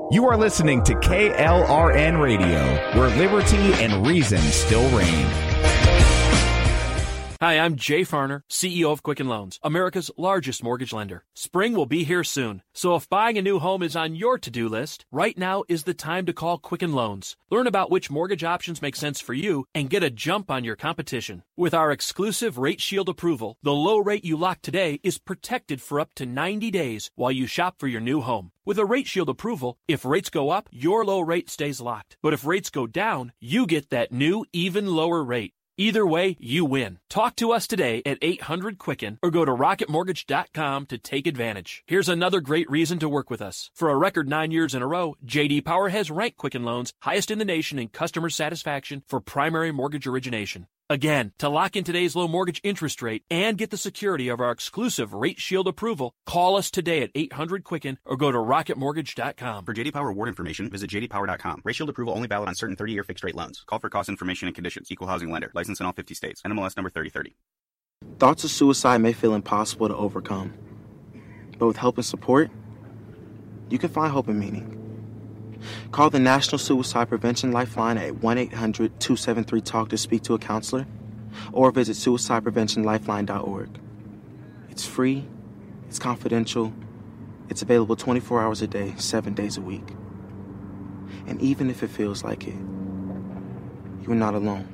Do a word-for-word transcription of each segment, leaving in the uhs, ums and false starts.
You are listening to K L R N Radio, where liberty and reason still reign. Hi, I'm Jay Farner, C E O of Quicken Loans, America's largest mortgage lender. Spring will be here soon, so if buying a new home is on your to-do list, right now is the time to call Quicken Loans. Learn about which mortgage options make sense for you and get a jump on your competition. With our exclusive Rate Shield approval, the low rate you lock today is protected for up to ninety days while you shop for your new home. With a Rate Shield approval, if rates go up, your low rate stays locked. But if rates go down, you get that new, even lower rate. Either way, you win. Talk to us today at eight hundred Quicken or go to rocket mortgage dot com to take advantage. Here's another great reason to work with us. For a record nine years in a row, J D Power has ranked Quicken Loans highest in the nation in customer satisfaction for primary mortgage origination. Again, to lock in today's low mortgage interest rate and get the security of our exclusive Rate Shield approval, call us today at eight hundred Quicken or go to rocket mortgage dot com. For J D Power award information, visit j d power dot com. Rate Shield approval only valid on certain thirty-year fixed-rate loans. Call for cost information and conditions. Equal housing lender. Licensed in all fifty states. N M L S number thirty thirty. Thoughts of suicide may feel impossible to overcome. But with help and support, you can find hope and meaning. Call the National Suicide Prevention Lifeline at one eight hundred two seven three talk to speak to a counselor, or visit suicide prevention lifeline dot org. It's free, it's confidential, it's available twenty-four hours a day, seven days a week. And even if it feels like it, you're not alone.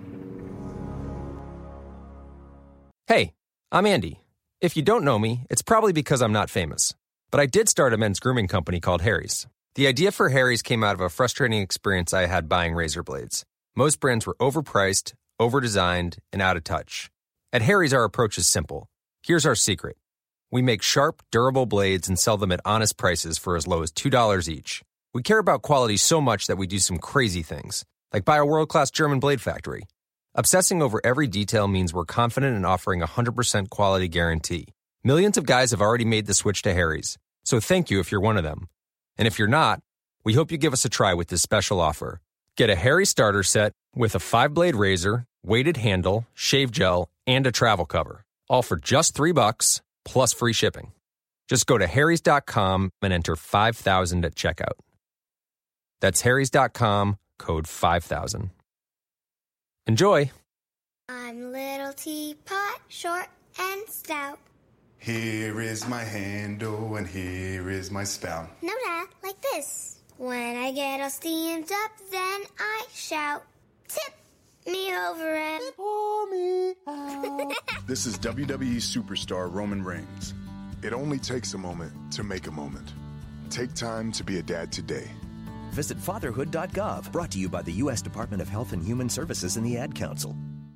Hey, I'm Andy. If you don't know me, it's probably because I'm not famous. But I did start a men's grooming company called Harry's. The idea for Harry's came out of a frustrating experience I had buying razor blades. Most brands were overpriced, overdesigned, and out of touch. At Harry's, our approach is simple. Here's our secret. We make sharp, durable blades and sell them at honest prices for as low as two dollars each. We care about quality so much that we do some crazy things, like buy a world-class German blade factory. Obsessing over every detail means we're confident in offering a one hundred percent quality guarantee. Millions of guys have already made the switch to Harry's, so thank you if you're one of them. And if you're not, we hope you give us a try with this special offer. Get a Harry starter set with a five-blade razor, weighted handle, shave gel, and a travel cover. All for just three bucks, plus free shipping. Just go to harrys dot com and enter five thousand at checkout. That's harrys dot com, code five thousand. Enjoy! I'm little teapot, short and stout. Here is my handle and here is my spout. No, Dad, like this. When I get all steamed up, then I shout, tip me over and pour me out. This is W W E superstar Roman Reigns. It only takes a moment to make a moment. Take time to be a dad today. Visit fatherhood dot gov, brought to you by the U S Department of Health and Human Services and the Ad Council.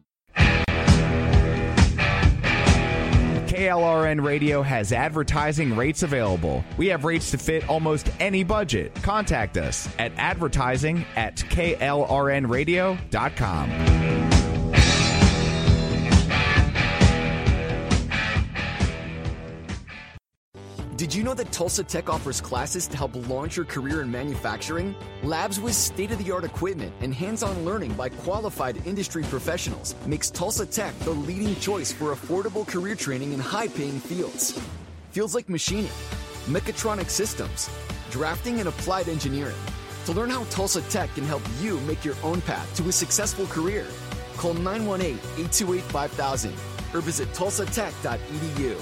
K L R N Radio has advertising rates available. We have rates to fit almost any budget. Contact us at advertising at K L R N radio dot com. Did you know that Tulsa Tech offers classes to help launch your career in manufacturing? Labs with state-of-the-art equipment and hands-on learning by qualified industry professionals makes Tulsa Tech the leading choice for affordable career training in high-paying fields. Fields like machining, mechatronic systems, drafting, and applied engineering. To learn how Tulsa Tech can help you make your own path to a successful career, call nine one eight, eight two eight, five thousand or visit tulsa tech dot e d u.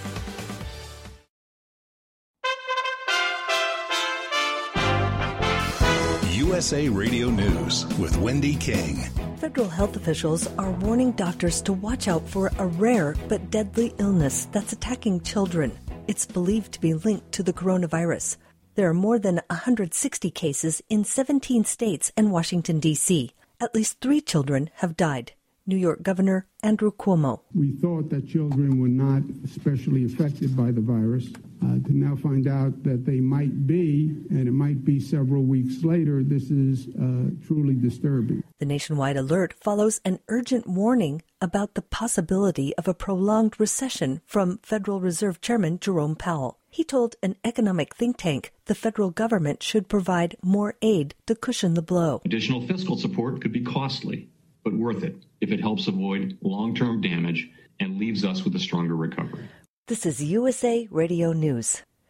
U S A Radio News with Wendy King. Federal health officials are warning doctors to watch out for a rare but deadly illness that's attacking children. It's believed to be linked to the coronavirus. There are more than one hundred sixty cases in seventeen states and Washington, D C At least three children have died. New York Governor Andrew Cuomo. We thought that children were not especially affected by the virus. Uh, to now find out that they might be, and it might be several weeks later, this is uh, truly disturbing. The nationwide alert follows an urgent warning about the possibility of a prolonged recession from Federal Reserve Chairman Jerome Powell. He told an economic think tank the federal government should provide more aid to cushion the blow. Additional fiscal support could be costly, but worth it if it helps avoid long-term damage and leaves us with a stronger recovery. This is U S A Radio News.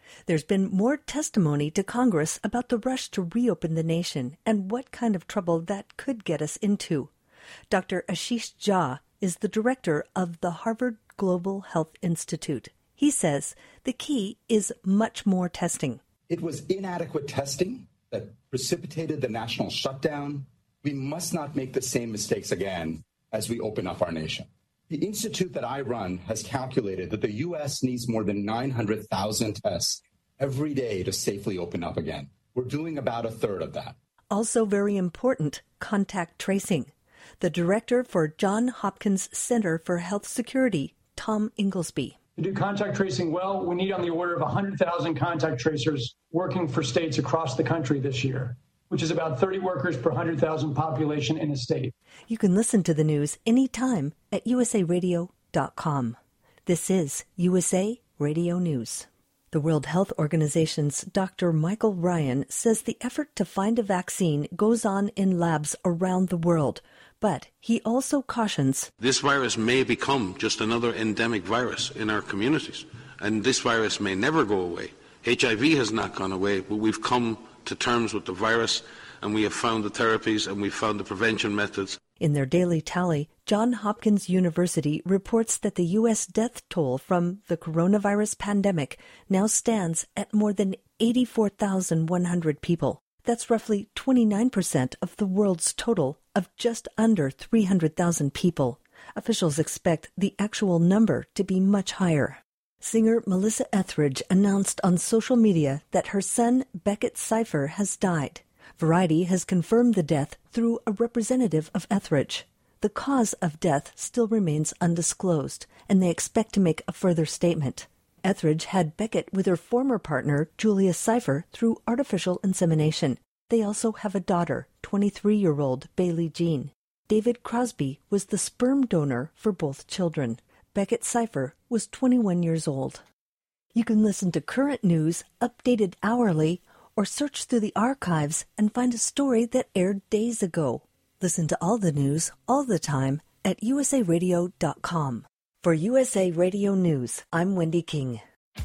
There's been more testimony to Congress about the rush to reopen the nation and what kind of trouble that could get us into. Doctor Ashish Jha is the director of the Harvard Global Health Institute. He says the key is much more testing. It was inadequate testing that precipitated the national shutdown. We must not make the same mistakes again as we open up our nation. The institute that I run has calculated that the U S needs more than nine hundred thousand tests every day to safely open up again. We're doing about a third of that. Also very important, contact tracing. The director for Johns Hopkins Center for Health Security, Tom Inglesby. To do contact tracing well, we need on the order of one hundred thousand contact tracers working for states across the country this year, which is about thirty workers per one hundred thousand population in a state. You can listen to the news anytime at u s a radio dot com. This is U S A Radio News. The World Health Organization's Doctor Michael Ryan says the effort to find a vaccine goes on in labs around the world, but he also cautions this virus may become just another endemic virus in our communities, and this virus may never go away. H I V has not gone away, but we've come to terms with the virus, and we have found the therapies and we've found the prevention methods. In their daily tally, Johns Hopkins University reports that the U S death toll from the coronavirus pandemic now stands at more than eighty-four thousand one hundred people. That's roughly twenty-nine percent of the world's total of just under three hundred thousand people. Officials expect the actual number to be much higher. Singer Melissa Etheridge announced on social media that her son Beckett Cypher has died. Variety has confirmed the death through a representative of Etheridge. The cause of death still remains undisclosed, and they expect to make a further statement. Etheridge had Beckett with her former partner, Julia Cypher, through artificial insemination. They also have a daughter, twenty-three-year-old Bailey Jean. David Crosby was the sperm donor for both children. Beckett Cypher was twenty-one years old. You can listen to current news, updated hourly, or search through the archives and find a story that aired days ago. Listen to all the news, all the time, at u s a radio dot com. For U S A Radio News, I'm Wendy King.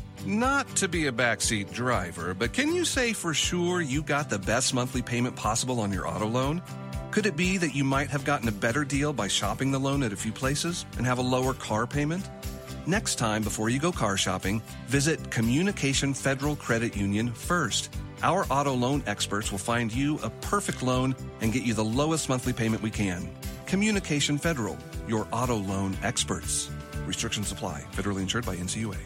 Not to be a backseat driver, but can you say for sure you got the best monthly payment possible on your auto loan? Could it be that you might have gotten a better deal by shopping the loan at a few places and have a lower car payment? Next time, before you go car shopping, visit Communication Federal Credit Union first. Our auto loan experts will find you a perfect loan and get you the lowest monthly payment we can. Communication Federal, your auto loan experts. Restrictions apply. Federally insured by N C U A.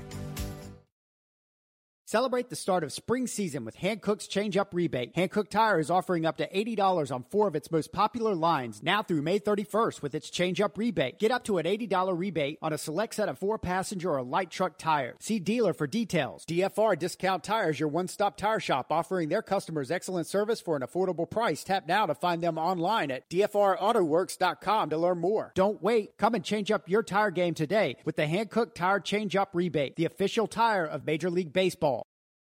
Celebrate the start of spring season with Hankook's Change-Up Rebate. Hankook Tire is offering up to eighty dollars on four of its most popular lines now through May thirty-first with its Change-Up Rebate. Get up to an eighty dollars rebate on a select set of four-passenger or light truck tires. See dealer for details. D F R Discount Tires, your one-stop tire shop, offering their customers excellent service for an affordable price. Tap now to find them online at d f r auto works dot com to learn more. Don't wait. Come and change up your tire game today with the Hankook Tire Change-Up Rebate, the official tire of Major League Baseball.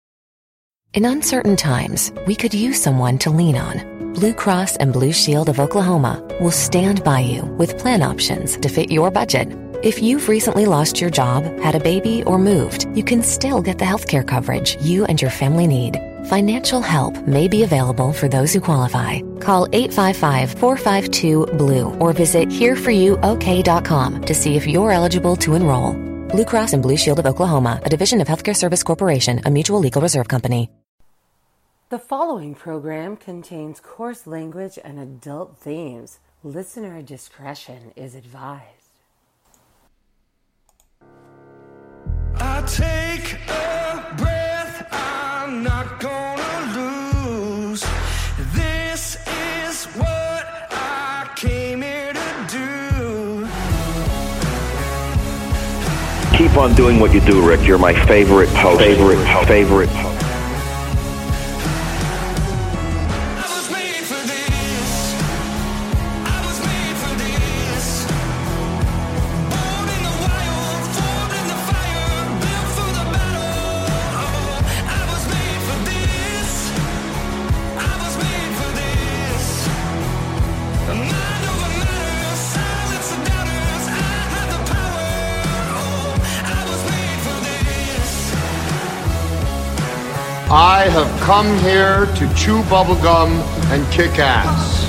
In uncertain times, we could use someone to lean on. Blue Cross and Blue Shield of Oklahoma will stand by you with plan options to fit your budget. If you've recently lost your job, had a baby, or moved, you can still get the healthcare coverage you and your family need. Financial help may be available for those who qualify. Call eight five five, four five two, B L U E or visit here for you o k dot com to see if you're eligible to enroll. Blue Cross and Blue Shield of Oklahoma, a division of Healthcare Service Corporation, a mutual legal reserve company. The following program contains coarse language and adult themes. Listener discretion is advised. I take a breath, I'm not gonna lose. This is what I came here to do. Keep on doing what you do, Rick. You're my favorite host. Favorite host. Favorite host. I have come here to chew bubblegum and kick ass.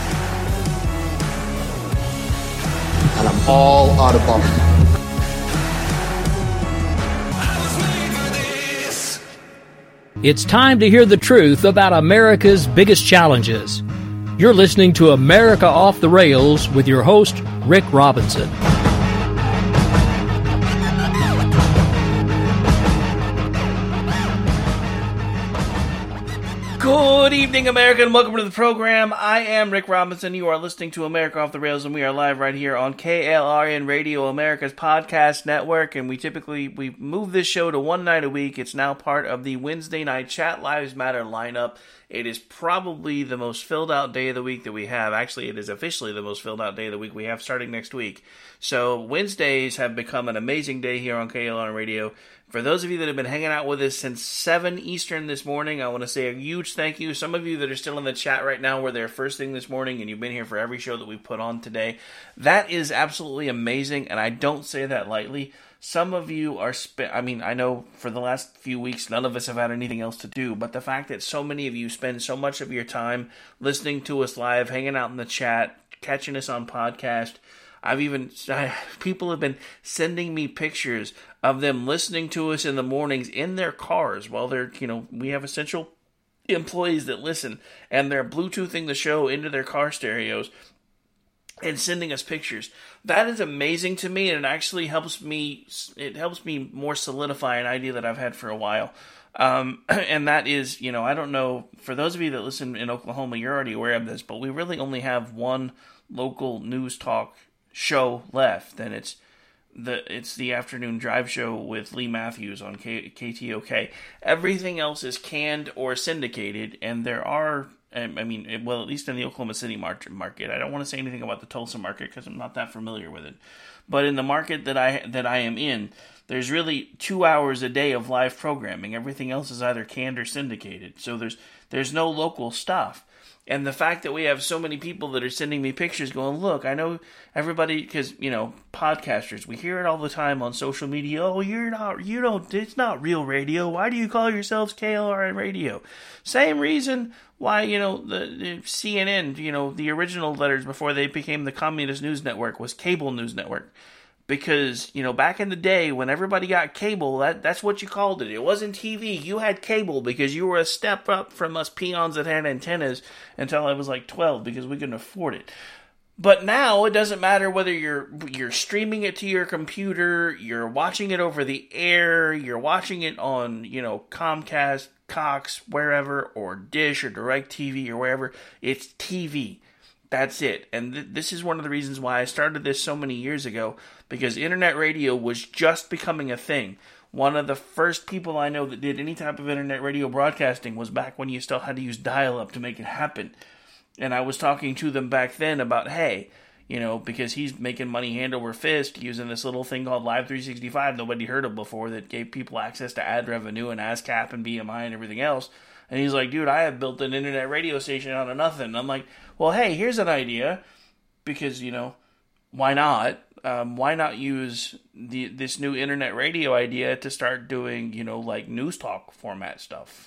And I'm all out of bubblegum. It's time to hear the truth about America's biggest challenges. You're listening to America Off the Rails with your host, Rick Robinson. Good evening, America, and welcome to the program. I am Rick Robinson. You are listening to America Off the Rails, and we are live right here on K L R N Radio, America's podcast network. And we typically we move this show to one night a week. It's now part of the Wednesday night Chat Lives Matter lineup. It is probably the most filled out day of the week that we have. Actually, it is officially the most filled out day of the week we have starting next week. So Wednesdays have become an amazing day here on K L R N Radio. For those of you that have been hanging out with us since seven Eastern this morning, I want to say a huge thank you. Some of you that are still in the chat right now were there first thing this morning, and you've been here for every show that we've put on today. That is absolutely amazing, and I don't say that lightly. Some of you are, spe- I mean, I know for the last few weeks, none of us have had anything else to do, but the fact that so many of you spend so much of your time listening to us live, hanging out in the chat, catching us on podcast. I've even, I, people have been sending me pictures of them listening to us in the mornings in their cars while they're, you know, we have essential employees that listen, and they're Bluetoothing the show into their car stereos and sending us pictures. That is amazing to me, and it actually helps me, it helps me more solidify an idea that I've had for a while. Um, and that is, you know, I don't know, for those of you that listen in Oklahoma, you're already aware of this, but we really only have one local news talk show left, and it's the it's the afternoon drive show with Lee Matthews on K, KTOK. Everything else is canned or syndicated, and there are, I mean, well, at least in the Oklahoma City market. I don't want to say anything about the Tulsa market because I'm not that familiar with it, but in the market that I that I am in, there's really two hours a day of live programming. Everything else is either canned or syndicated, so there's there's no local stuff. And the fact that we have so many people that are sending me pictures going, look, I know everybody, because, you know, podcasters, we hear it all the time on social media. Oh, you're not, you don't, it's not real radio. Why do you call yourselves K L R N Radio? Same reason why, you know, the, the C N N, you know, the original letters before they became the Communist News Network was Cable News Network. Because, you know, back in the day when everybody got cable, that that's what you called it. It wasn't T V. You had cable because you were a step up from us peons that had antennas until I was like twelve because we couldn't afford it. But now it doesn't matter whether you're you're streaming it to your computer, you're watching it over the air, you're watching it on, you know, Comcast, Cox, wherever, or Dish or DirecTV or wherever. It's T V. That's it. And th- this is one of the reasons why I started this so many years ago, because internet radio was just becoming a thing. One of the first people I know that did any type of internet radio broadcasting was back when you still had to use dial-up to make it happen. And I was talking to them back then about, hey, you know, because he's making money hand over fist using this little thing called Live three sixty-five nobody heard of before that gave people access to ad revenue and ASCAP and B M I and everything else. And he's like, dude, I have built an internet radio station out of nothing. And I'm like, well, hey, here's an idea. Because, you know, why not? Um, why not use the this new internet radio idea to start doing, you know, like news talk format stuff?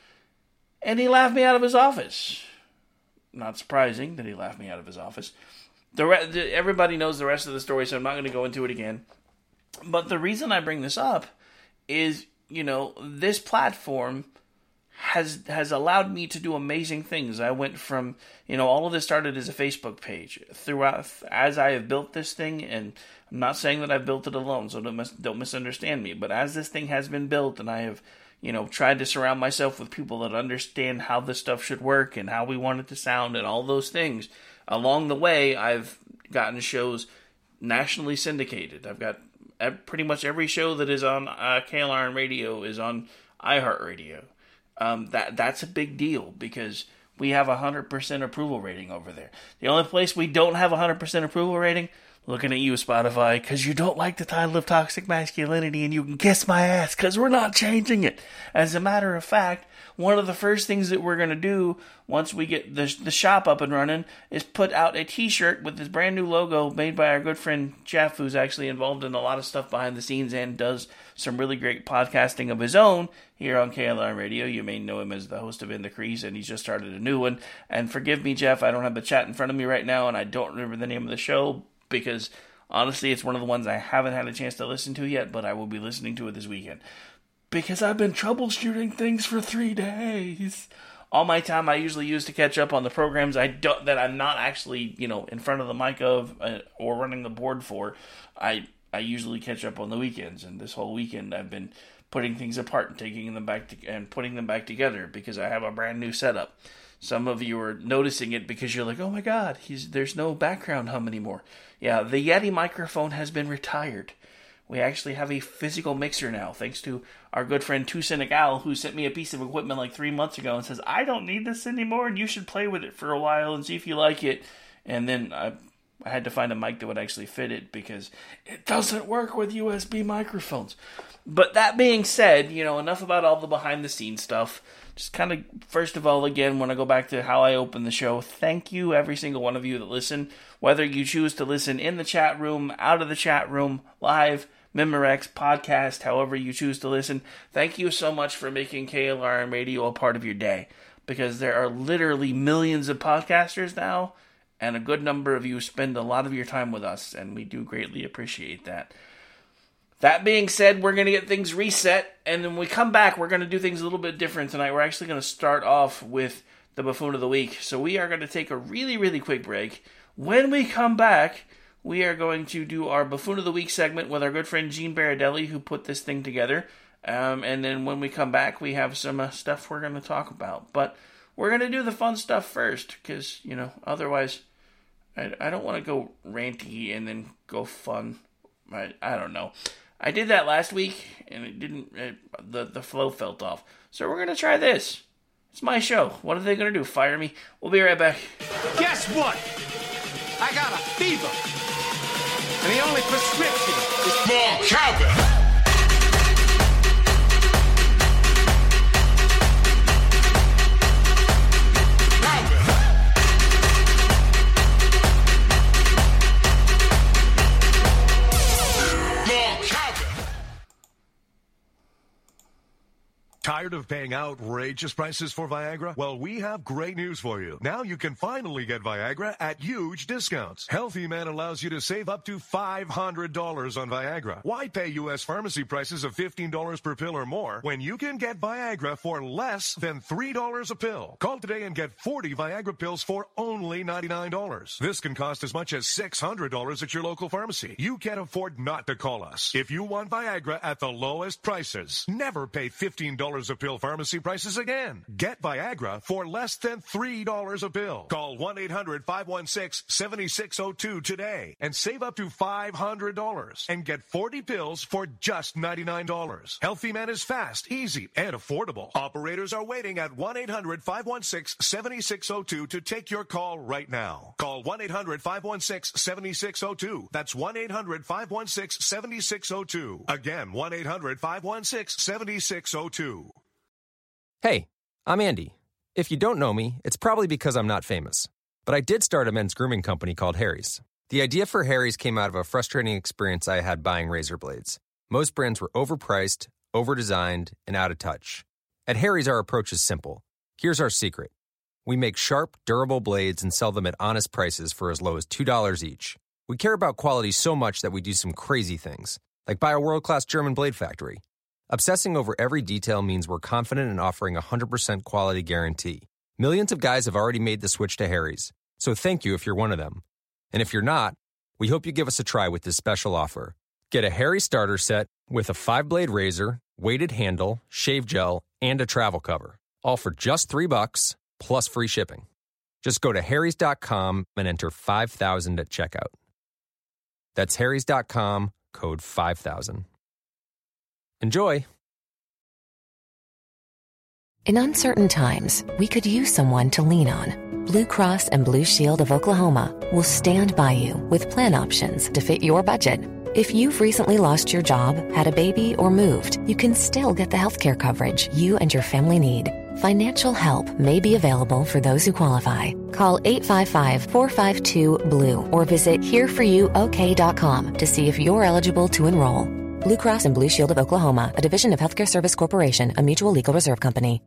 And he laughed me out of his office. Not surprising that he laughed me out of his office. The, re- the everybody knows the rest of the story, so I'm not going to go into it again. But the reason I bring this up is, you know, this platform has has allowed me to do amazing things. I went from, you know, all of this started as a Facebook page. Throughout, as I have built this thing, and I'm not saying that I've built it alone, so don't mis- don't misunderstand me, but as this thing has been built, and I have, you know, tried to surround myself with people that understand how this stuff should work and how we want it to sound and all those things, along the way, I've gotten shows nationally syndicated. I've got pretty much every show that is on uh, K L R N Radio is on iHeartRadio. Um, that that's a big deal because we have a one hundred percent approval rating over there. The only place we don't have a one hundred percent approval rating, looking at you, Spotify, because you don't like the title of Toxic Masculinity, and you can kiss my ass because we're not changing it. As a matter of fact, one of the first things that we're going to do once we get the, the shop up and running is put out a t-shirt with this brand new logo made by our good friend Jeff, who's actually involved in a lot of stuff behind the scenes and does some really great podcasting of his own here on K L R N Radio. You may know him as the host of In the Crease, and he's just started a new one. And forgive me, Jeff, I don't have the chat in front of me right now, and I don't remember the name of the show, because honestly, it's one of the ones I haven't had a chance to listen to yet, but I will be listening to it this weekend. Because I've been troubleshooting things for three days. All my time I usually use to catch up on the programs I don't, that I'm not actually, you know, in front of the mic of uh, or running the board for. I I usually catch up on the weekends, and this whole weekend I've been putting things apart and taking them back to, and putting them back together because I have a brand new setup. Some of you are noticing it because you're like, oh my god, he's there's no background hum anymore. Yeah, the Yeti microphone has been retired. We actually have a physical mixer now, thanks to our good friend Two Cynic Al, who sent me a piece of equipment like three months ago and says, I don't need this anymore, and you should play with it for a while and see if you like it. And then I, I had to find a mic that would actually fit it, because it doesn't work with U S B microphones. But that being said, you know, enough about all the behind-the-scenes stuff. Just kind of, first of all, again, when I go back to how I open the show, thank you, every single one of you that listen. Whether you choose to listen in the chat room, out of the chat room, live, Memorex, podcast, however you choose to listen, thank you so much for making K L R N Radio a part of your day. Because there are literally millions of podcasters now, and a good number of you spend a lot of your time with us, and we do greatly appreciate that. That being said, we're going to get things reset, and when we come back, we're going to do things a little bit different tonight. We're actually going to start off with the Buffoon of the Week. So we are going to take a really, really quick break. When we come back, we are going to do our Buffoon of the Week segment with our good friend Gene Baradelli, who put this thing together. Um, and then when we come back, we have some uh, stuff we're going to talk about. But we're going to do the fun stuff first, because, you know, otherwise, I, I don't want to go ranty and then go fun. I, I don't know. I did that last week, and it didn't, it, the, the flow felt off. So we're going to try this. It's my show. What are they going to do, fire me? We'll be right back. Guess what? I got a fever. And the only prescription is more cowbell. Tired of paying outrageous prices for Viagra? Well, we have great news for you. Now you can finally get Viagra at huge discounts. Healthy Man allows you to save up to five hundred dollars on Viagra. Why pay U S pharmacy prices of fifteen dollars per pill or more when you can get Viagra for less than three dollars a pill? Call today and get forty Viagra pills for only ninety-nine dollars. This can cost as much as six hundred dollars at your local pharmacy. You can't afford not to call us. If you want Viagra at the lowest prices, never pay fifteen dollars a pill pharmacy prices again. Get Viagra for less than three dollars a pill. Call one eight hundred five one six seven six zero two today and save up to five hundred dollars and get forty pills for just ninety-nine dollars. Healthy Man is fast, easy, and affordable. Operators are waiting at one eight hundred five one six seven six zero two to take your call right now. Call one eight hundred five one six seven six zero two. That's one eight hundred five one six seven six zero two. Again, one eight hundred five one six seven six zero two. Hey, I'm Andy. If you don't know me, it's probably because I'm not famous. But I did start a men's grooming company called Harry's. The idea for Harry's came out of a frustrating experience I had buying razor blades. Most brands were overpriced, overdesigned, and out of touch. At Harry's, our approach is simple. Here's our secret. We make sharp, durable blades and sell them at honest prices for as low as two dollars each. We care about quality so much that we do some crazy things, like buy a world-class German blade factory. Obsessing over every detail means we're confident in offering a one hundred percent quality guarantee. Millions of guys have already made the switch to Harry's, so thank you if you're one of them. And if you're not, we hope you give us a try with this special offer. Get a Harry's starter set with a five-blade razor, weighted handle, shave gel, and a travel cover, all for just three bucks plus free shipping. Just go to harrys dot com and enter five thousand at checkout. That's harrys dot com, code five thousand. Enjoy! In uncertain times, we could use someone to lean on. Blue Cross and Blue Shield of Oklahoma will stand by you with plan options to fit your budget. If you've recently lost your job, had a baby, or moved, you can still get the healthcare coverage you and your family need. Financial help may be available for those who qualify. Call eight five five, four five two, B L U E or visit here for you ok dot com to see if you're eligible to enroll. Blue Cross and Blue Shield of Oklahoma, a division of Healthcare Service Corporation, a mutual legal reserve company.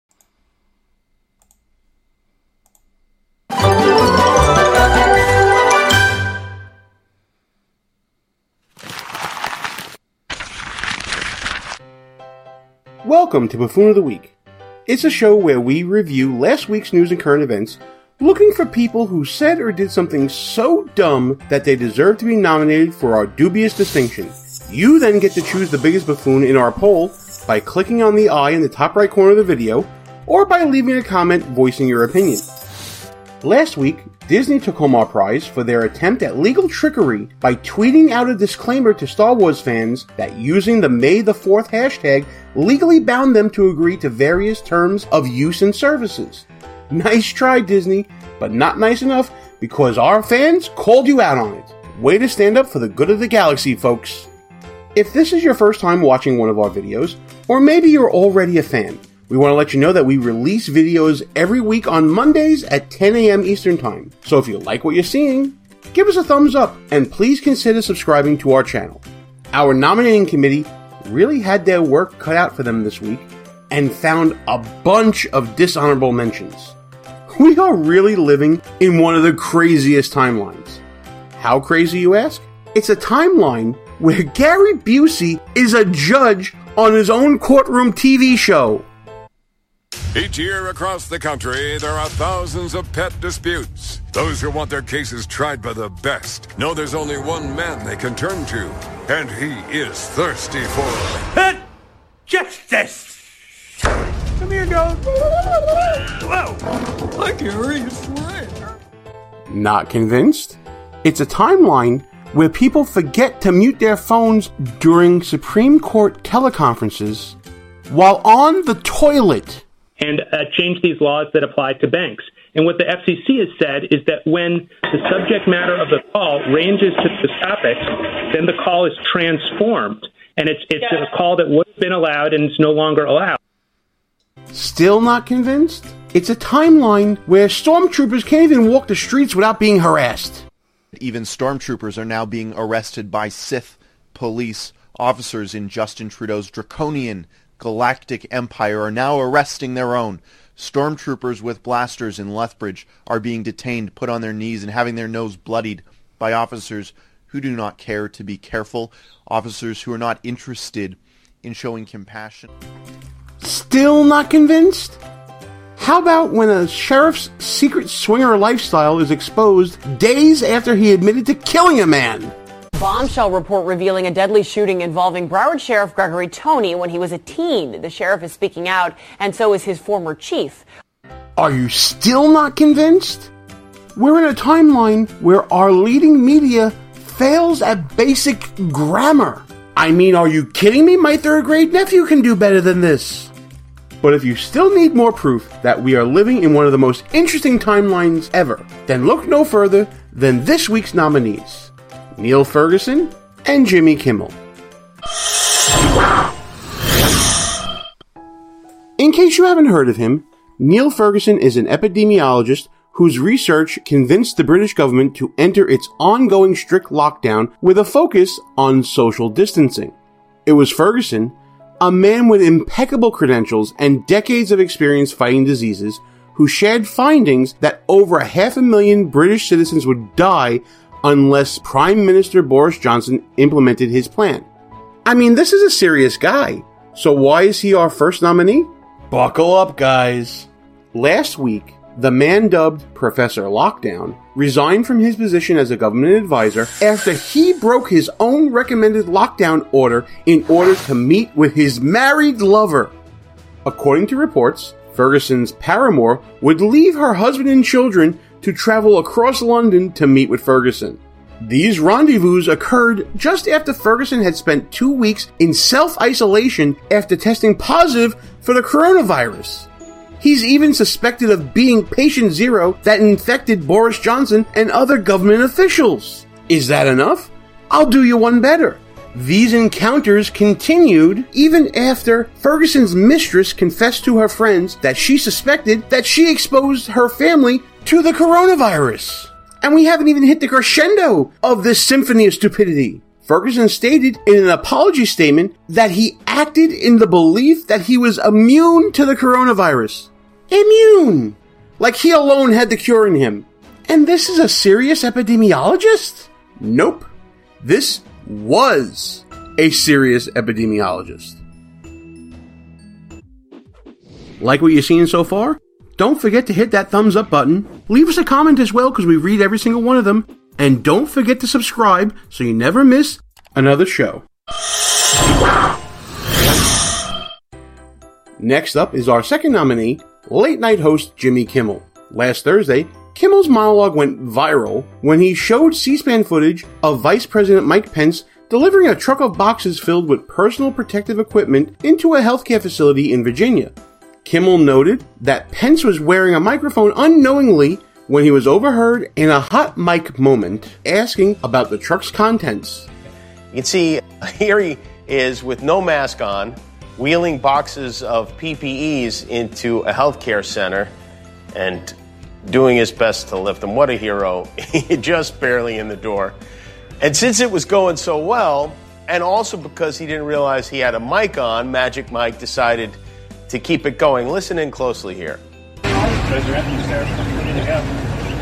Welcome to Buffoon of the Week. It's a show where we review last week's news and current events, looking for people who said or did something so dumb that they deserve to be nominated for our dubious distinction. You then get to choose the biggest buffoon in our poll by clicking on the eye in the top right corner of the video, or by leaving a comment voicing your opinion. Last week, Disney took home our prize for their attempt at legal trickery by tweeting out a disclaimer to Star Wars fans that using the May the fourth hashtag legally bound them to agree to various terms of use and services. Nice try, Disney, but not nice enough because our fans called you out on it. Way to stand up for the good of the galaxy, folks. If this is your first time watching one of our videos, or maybe you're already a fan, we want to let you know that we release videos every week on Mondays at ten a.m. Eastern Time. So if you like what you're seeing, give us a thumbs up, and please consider subscribing to our channel. Our nominating committee really had their work cut out for them this week, and found a bunch of dishonorable mentions. We are really living in one of the craziest timelines. How crazy, you ask? It's a timeline where Gary Busey is a judge on his own courtroom T V show. Each year across the country, there are thousands of pet disputes. Those who want their cases tried by the best know there's only one man they can turn to, and he is thirsty for pet justice. Come here, dog. Whoa. Hi, Gary. It's right. Not convinced? It's a timeline where people forget to mute their phones during Supreme Court teleconferences while on the toilet. And uh, change these laws that apply to banks. And what the F C C has said is that when the subject matter of the call ranges to the topics, then the call is transformed. And it's it's yeah. a call that would have been allowed and it's no longer allowed. Still not convinced? It's a timeline where stormtroopers can't even walk the streets without being harassed. Even stormtroopers are now being arrested by Sith police officers in Justin Trudeau's draconian galactic empire are now arresting their own. Stormtroopers with blasters in Lethbridge are being detained, put on their knees, and having their nose bloodied by officers who do not care to be careful, officers who are not interested in showing compassion. Still not convinced? How about when a sheriff's secret swinger lifestyle is exposed days after he admitted to killing a man? Bombshell report revealing a deadly shooting involving Broward Sheriff Gregory Toney when he was a teen. The sheriff is speaking out, and so is his former chief. Are you still not convinced? We're in a timeline where our leading media fails at basic grammar. I mean, are you kidding me? My third grade nephew can do better than this. But if you still need more proof that we are living in one of the most interesting timelines ever, then look no further than this week's nominees. Neil Ferguson and Jimmy Kimmel. In case you haven't heard of him, Neil Ferguson is an epidemiologist whose research convinced the British government to enter its ongoing strict lockdown with a focus on social distancing. It was Ferguson, a man with impeccable credentials and decades of experience fighting diseases, who shared findings that over a half a million British citizens would die unless Prime Minister Boris Johnson implemented his plan. I mean, this is a serious guy. So why is he our first nominee? Buckle up, guys. Last week, the man dubbed Professor Lockdown resigned from his position as a government advisor after he broke his own recommended lockdown order in order to meet with his married lover. According to reports, Ferguson's paramour would leave her husband and children to travel across London to meet with Ferguson. These rendezvous occurred just after Ferguson had spent two weeks in self-isolation after testing positive for the coronavirus. He's even suspected of being patient zero that infected Boris Johnson and other government officials. Is that enough? I'll do you one better. These encounters continued even after Ferguson's mistress confessed to her friends that she suspected that she exposed her family to the coronavirus. And we haven't even hit the crescendo of this symphony of stupidity. Ferguson stated in an apology statement that he acted in the belief that he was immune to the coronavirus. Immune! Like he alone had the cure in him. And this is a serious epidemiologist? Nope. This was a serious epidemiologist. Like what you've seen so far? Don't forget to hit that thumbs up button. Leave us a comment as well because we read every single one of them. And don't forget to subscribe so you never miss another show. Next up is our second nominee, late night host Jimmy Kimmel. Last Thursday, Kimmel's monologue went viral when he showed C-SPAN footage of Vice President Mike Pence delivering a truck of boxes filled with personal protective equipment into a healthcare facility in Virginia. Kimmel noted that Pence was wearing a microphone unknowingly when he was overheard in a hot mic moment asking about the truck's contents. You can see here he is with no mask on, wheeling boxes of P P Es into a healthcare center and doing his best to lift them. What a hero. Just barely in the door. And since it was going so well, and also because he didn't realize he had a mic on, Magic Mike decided to keep it going. Listen in closely here. Raise your empties there. Ready to go.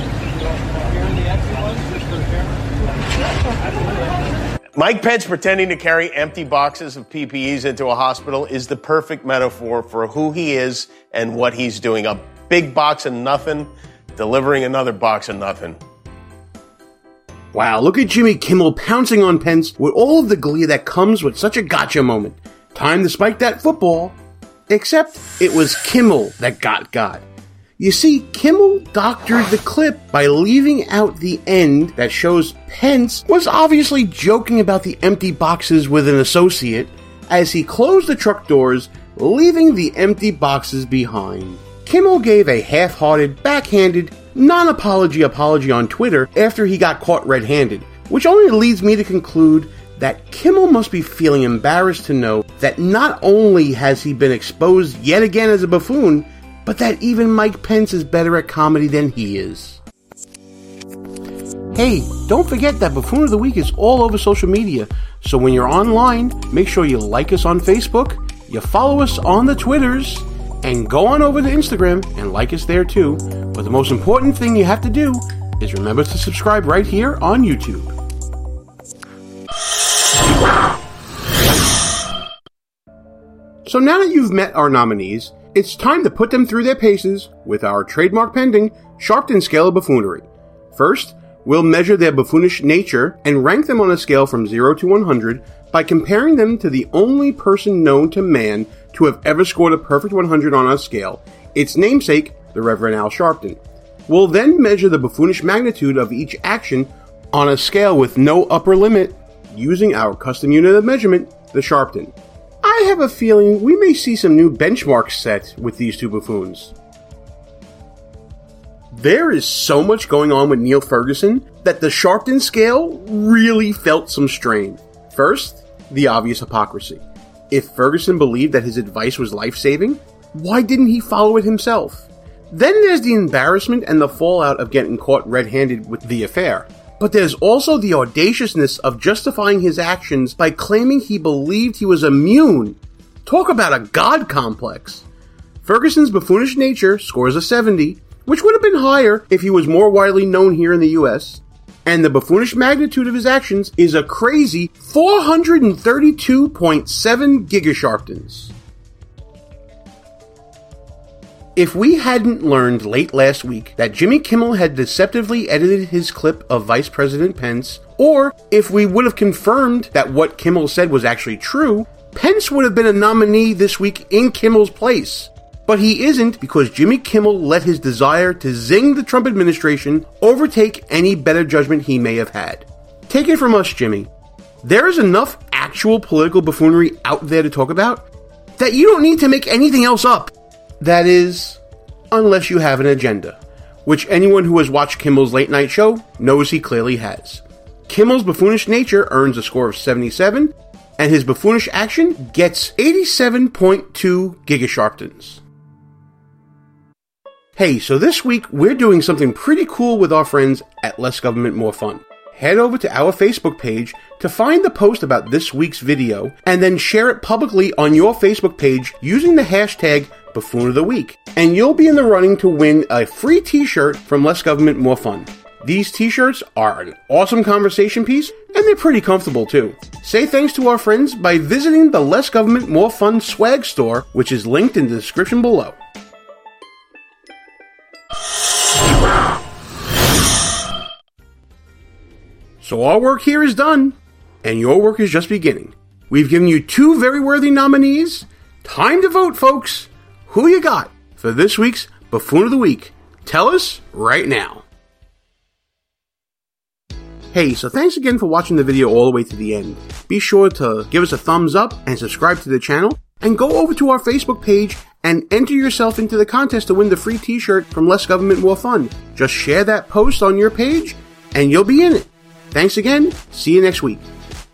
Mike Pence pretending to carry empty boxes of P P Es into a hospital is the perfect metaphor for who he is and what he's doing. A big box of nothing, delivering another box of nothing. Wow, look at Jimmy Kimmel pouncing on Pence with all of the glee that comes with such a gotcha moment. Time to spike that football. Except it was Kimmel that got got. You see, Kimmel doctored the clip by leaving out the end that shows Pence was obviously joking about the empty boxes with an associate as he closed the truck doors, leaving the empty boxes behind. Kimmel gave a half-hearted, backhanded, non-apology apology on Twitter after he got caught red-handed, which only leads me to conclude that Kimmel must be feeling embarrassed to know that not only has he been exposed yet again as a buffoon, but that even Mike Pence is better at comedy than he is. Hey, don't forget that Buffoon of the Week is all over social media, so when you're online, make sure you like us on Facebook, you follow us on the Twitters, and go on over to Instagram and like us there too. But the most important thing you have to do is remember to subscribe right here on YouTube. So now that you've met our nominees, it's time to put them through their paces with our trademark pending Sharpton scale of buffoonery. First, we'll measure their buffoonish nature and rank them on a scale from zero to one hundred by comparing them to the only person known to man to have ever scored a perfect one hundred on our scale, its namesake, the Reverend Al Sharpton. We'll then measure the buffoonish magnitude of each action on a scale with no upper limit using our custom unit of measurement, the Sharpton. I have a feeling we may see some new benchmarks set with these two buffoons. There is so much going on with Neil Ferguson that the Sharpton scale really felt some strain. First, the obvious hypocrisy. If Ferguson believed that his advice was life-saving, why didn't he follow it himself? Then there's the embarrassment and the fallout of getting caught red-handed with the affair. But there's also the audaciousness of justifying his actions by claiming he believed he was immune. Talk about a god complex. Ferguson's buffoonish nature scores a seventy, which would have been higher if he was more widely known here in the U S, and the buffoonish magnitude of his actions is a crazy four hundred thirty-two point seven gigasharptons. If we hadn't learned late last week that Jimmy Kimmel had deceptively edited his clip of Vice President Pence, or if we would have confirmed that what Kimmel said was actually true, Pence would have been a nominee this week in Kimmel's place. But he isn't because Jimmy Kimmel let his desire to zing the Trump administration overtake any better judgment he may have had. Take it from us, Jimmy. There is enough actual political buffoonery out there to talk about that you don't need to make anything else up. That is, unless you have an agenda, which anyone who has watched Kimmel's late night show knows he clearly has. Kimmel's buffoonish nature earns a score of seventy-seven, and his buffoonish action gets eighty-seven point two gigasharptons. Hey, so this week we're doing something pretty cool with our friends at Less Government, More Fun. head over to our Facebook page to find the post about this week's video, and then share it publicly on your Facebook page using the hashtag Buffoon of the Week, and you'll be in the running to win a free t-shirt from Less Government, More Fun. These t-shirts are an awesome conversation piece, and they're pretty comfortable too. Say thanks to our friends by visiting the Less Government, More Fun swag store, which is linked in the description below. So our work here is done, and your work is just beginning. We've given you two very worthy nominees. Time to vote, folks. Who you got for this week's Buffoon of the Week? Tell us right now. Hey, so thanks again for watching the video all the way to the end. Be sure to give us a thumbs up and subscribe to the channel, and go over to our Facebook page and enter yourself into the contest to win the free t-shirt from Less Government, More Fun. Just share that post on your page, and you'll be in it. Thanks again. See you next week.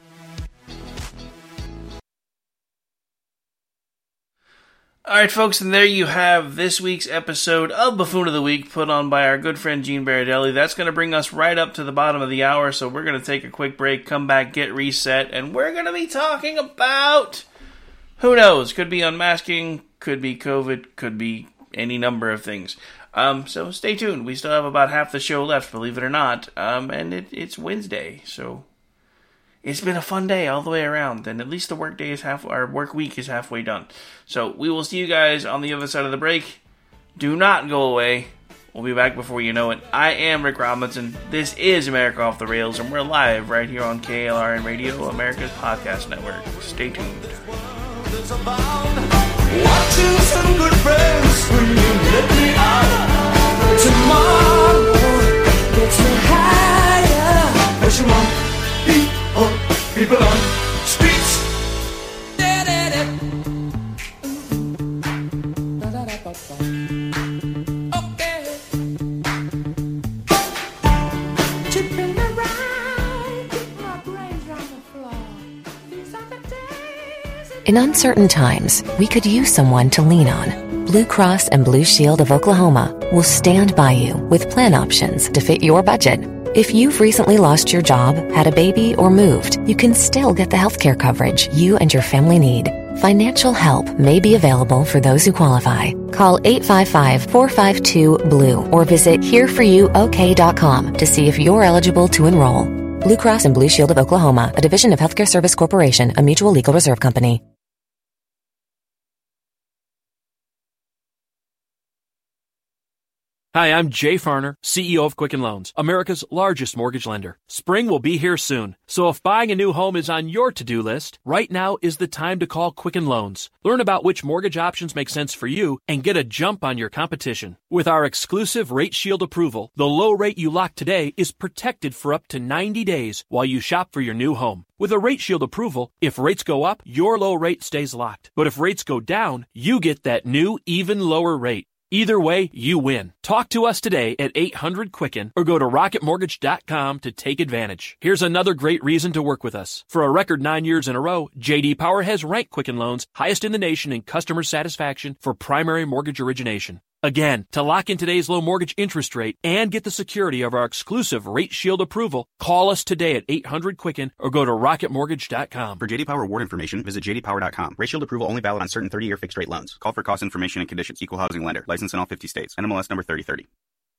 All right, folks, and there you have this week's episode of Buffoon of the Week, put on by our good friend Gene Baradelli. That's going to bring us right up to the bottom of the hour, so we're going to take a quick break, come back, get reset, and we're going to be talking about, who knows, could be unmasking, could be COVID, could be any number of things. Um, so stay tuned. We still have about half the show left, believe it or not, um, and it, it's Wednesday, so it's been a fun day all the way around, and at least the work day is half, our work week is halfway done. So we will see you guys on the other side of the break. Do not go away. We'll be back before you know it. I am Rick Robinson. This is America Off the Rails, and we're live right here on K L R N Radio, America's podcast network. Stay tuned. Watching some good friends when you let me out. Tomorrow gets me higher. What you want? People, people on streets. Okay. Chipping around, keep my brains on the floor. These are the days. In uncertain times, we could use someone to lean on. Blue Cross and Blue Shield of Oklahoma will stand by you with plan options to fit your budget. If you've recently lost your job, had a baby, or moved, you can still get the healthcare coverage you and your family need. Financial help may be available for those who qualify. Call eight five five, four five two, B L U E or visit here for you o k dot com to see if you're eligible to enroll. Blue Cross and Blue Shield of Oklahoma, a division of Healthcare Service Corporation, a mutual legal reserve company. Hi, I'm Jay Farner, C E O of Quicken Loans, America's largest mortgage lender. Spring will be here soon, so if buying a new home is on your to-do list, right now is the time to call Quicken Loans. Learn about which mortgage options make sense for you and get a jump on your competition. With our exclusive Rate Shield approval, the low rate you lock today is protected for up to ninety days while you shop for your new home. With a Rate Shield approval, if rates go up, your low rate stays locked. But if rates go down, you get that new, even lower rate. Either way, you win. Talk to us today at eight hundred Quicken or go to rocket mortgage dot com to take advantage. Here's another great reason to work with us. For a record nine years in a row, J D Power has ranked Quicken Loans highest in the nation in customer satisfaction for primary mortgage origination. Again, to lock in today's low mortgage interest rate and get the security of our exclusive Rate Shield approval, call us today at eight hundred Quicken or go to rocket mortgage dot com. For J D Power award information, visit j d power dot com. Rate Shield approval only valid on certain thirty-year fixed-rate loans. Call for cost information and conditions. Equal housing lender. License in all fifty states. N M L S number thirty thirty.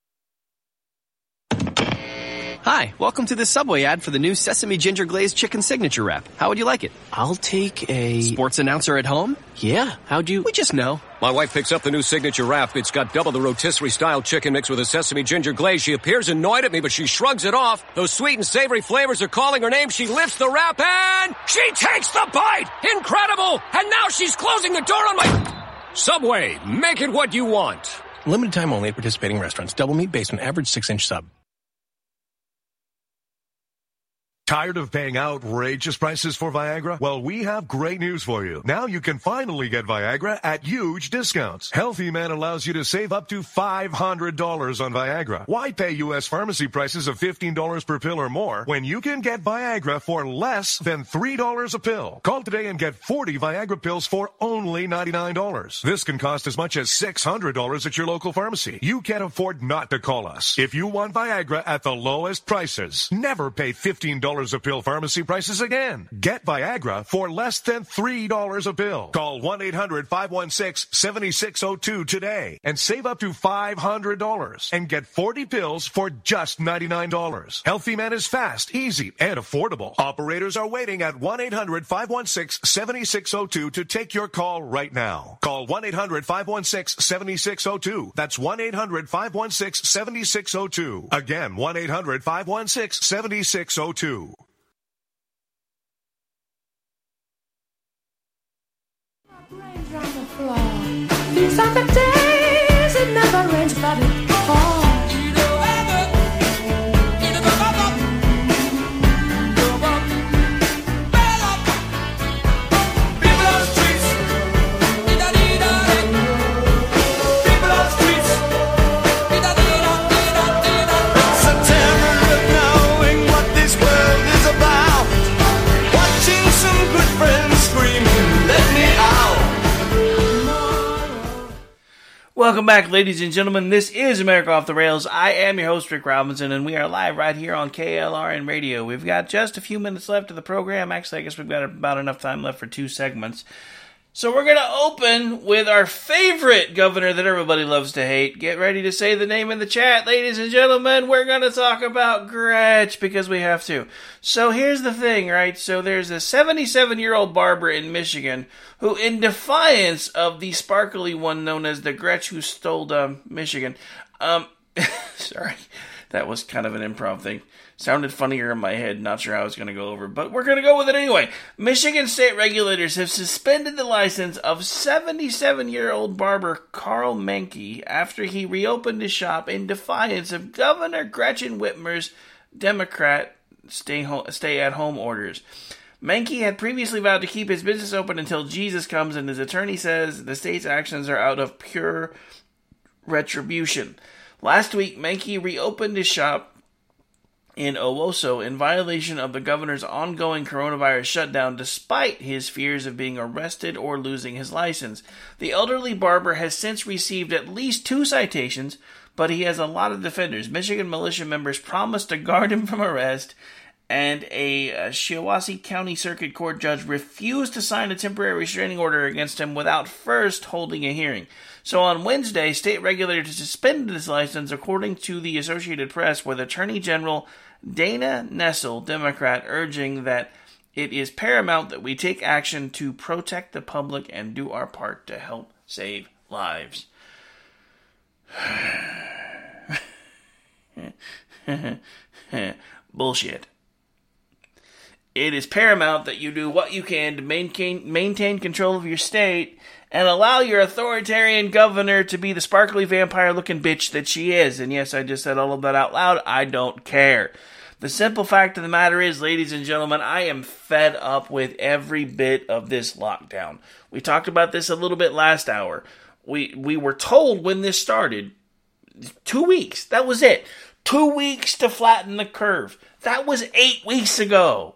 Hi, welcome to this Subway ad for the new Sesame Ginger Glazed Chicken Signature Wrap. How would you like it? I'll take a... Sports announcer at home? Yeah, how'd you... We just know. My wife picks up the new Signature Wrap. It's got double the rotisserie-style chicken mixed with a sesame ginger glaze. She appears annoyed at me, but she shrugs it off. Those sweet and savory flavors are calling her name. She lifts the wrap and... she takes the bite! Incredible! And now she's closing the door on my... Subway, make it what you want. Limited time only at participating restaurants. Double meat based on average six-inch sub. Tired of paying outrageous prices for Viagra? Well, we have great news for you. Now you can finally get Viagra at huge discounts. Healthy Man allows you to save up to five hundred dollars on Viagra. Why pay U S pharmacy prices of fifteen dollars per pill or more when you can get Viagra for less than three dollars a pill? Call today and get forty Viagra pills for only ninety-nine dollars. This can cost as much as six hundred dollars at your local pharmacy. You can't afford not to call us. If you want Viagra at the lowest prices, never pay fifteen dollars a pill pharmacy prices again. Get Viagra for less than three dollars a pill. Call one eight hundred five one six seven six zero two today and save up to five hundred dollars and get forty pills for just ninety-nine dollars. Healthy Man is fast, easy, and affordable. Operators are waiting at one eight hundred five one six seven six zero two to take your call right now. Call one eight hundred five one six seven six zero two. That's one eight hundred five one six seven six zero two. Again, one eight hundred five one six seven six zero two. These are the days it never rains, but it falls. Welcome back, ladies and gentlemen. This is America Off the Rails. I am your host, Rick Robinson, and we are live right here on K L R N Radio. We've got just a few minutes left of the program. Actually, I guess we've got about enough time left for two segments. So we're going to open with our favorite governor that everybody loves to hate. Get ready to say the name in the chat, ladies and gentlemen. We're going to talk about Gretch because we have to. So here's the thing, right? So there's a seventy-seven-year-old barber in Michigan who, in defiance of the sparkly one known as the Gretch who stole um, Michigan, um, sorry, that was kind of an improv thing. Sounded funnier in my head, not sure how it's going to go over, but we're going to go with it anyway. Michigan state regulators have suspended the license of seventy-seven-year-old barber Carl Menke after he reopened his shop in defiance of Governor Gretchen Whitmer's Democrat stay home, stay-at-home orders. Menke had previously vowed to keep his business open until Jesus comes, and his attorney says the state's actions are out of pure retribution. Last week, Menke reopened his shop in Owosso in violation of the governor's ongoing coronavirus shutdown despite his fears of being arrested or losing his license. The elderly barber has since received at least two citations, but he has a lot of defenders. Michigan militia members promised to guard him from arrest, and a, a Shiawassee County Circuit Court judge refused to sign a temporary restraining order against him without first holding a hearing. So on Wednesday, state regulators suspended his license, according to the Associated Press, with Attorney General Dana Nessel, Democrat, urging that it is paramount that we take action to protect the public and do our part to help save lives. Bullshit. It is paramount that you do what you can to maintain maintain control of your state and allow your authoritarian governor to be the sparkly vampire-looking bitch that she is. And yes, I just said all of that out loud. I don't care. The simple fact of the matter is, ladies and gentlemen, I am fed up with every bit of this lockdown. We talked about this a little bit last hour. We we were told when this started, two weeks. That was it. Two weeks to flatten the curve. That was eight weeks ago.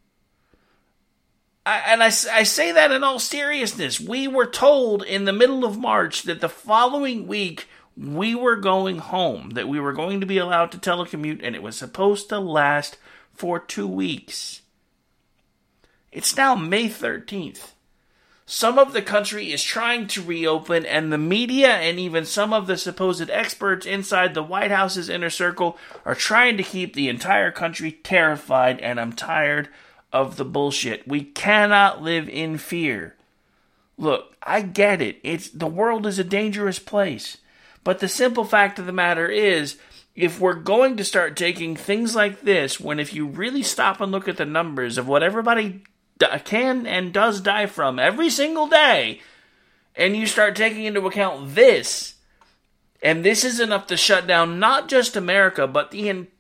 I, and I, I say that in all seriousness. We were told in the middle of March that the following week we were going home, that we were going to be allowed to telecommute, and it was supposed to last for two weeks. It's now May thirteenth. Some of the country is trying to reopen, and the media and even some of the supposed experts inside the White House's inner circle are trying to keep the entire country terrified, and I'm tired of the bullshit. We cannot live in fear. Look, I get it. It's the world is a dangerous place. But the simple fact of the matter is, if we're going to start taking things like this, when if you really stop and look at the numbers of what everybody can and does die from every single day, and you start taking into account this, and this is enough to shut down not just America, but the entire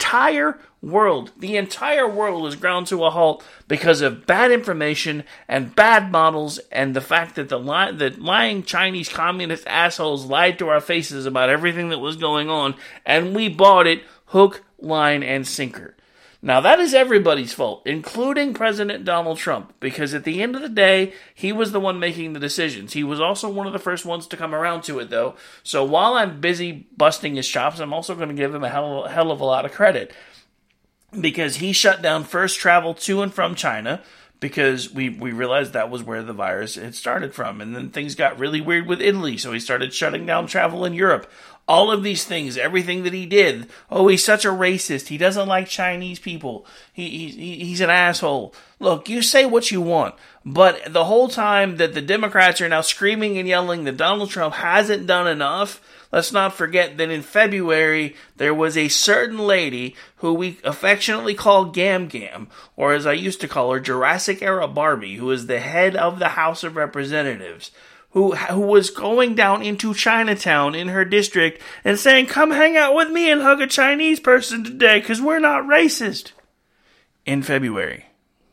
entire world, the entire world is ground to a halt because of bad information and bad models and the fact that the, li- the lying Chinese communist assholes lied to our faces about everything that was going on, and we bought it hook, line, and sinker. Now, that is everybody's fault, including President Donald Trump, because at the end of the day, he was the one making the decisions. He was also one of the first ones to come around to it, though. So while I'm busy busting his chops, I'm also going to give him a hell, hell of a lot of credit, because he shut down first travel to and from China, because we, we realized that was where the virus had started from. And then things got really weird with Italy, so he started shutting down travel in Europe. All of these things, everything that he did. Oh, he's such a racist. He doesn't like Chinese people. He, he He's an asshole. Look, you say what you want. But the whole time that the Democrats are now screaming and yelling that Donald Trump hasn't done enough, let's not forget that in February, there was a certain lady who we affectionately call Gam Gam, or as I used to call her, Jurassic-era Barbie, who is the head of the House of Representatives, who who was going down into Chinatown in her district and saying, come hang out with me and hug a Chinese person today, because we're not racist, in February.